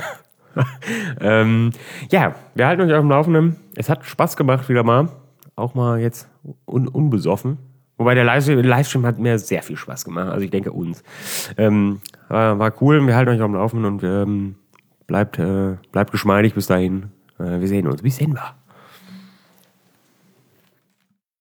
ähm, ja, wir halten euch auf dem Laufenden. Es hat Spaß gemacht wieder mal. Auch mal jetzt un unbesoffen. Wobei der Livestream hat mir sehr viel Spaß gemacht. Also ich denke uns. Ähm, war, war cool. Wir halten euch auf dem Laufenden und ähm, Bleibt, äh, bleibt geschmeidig bis dahin. Äh, wir sehen uns. Bis hin, war.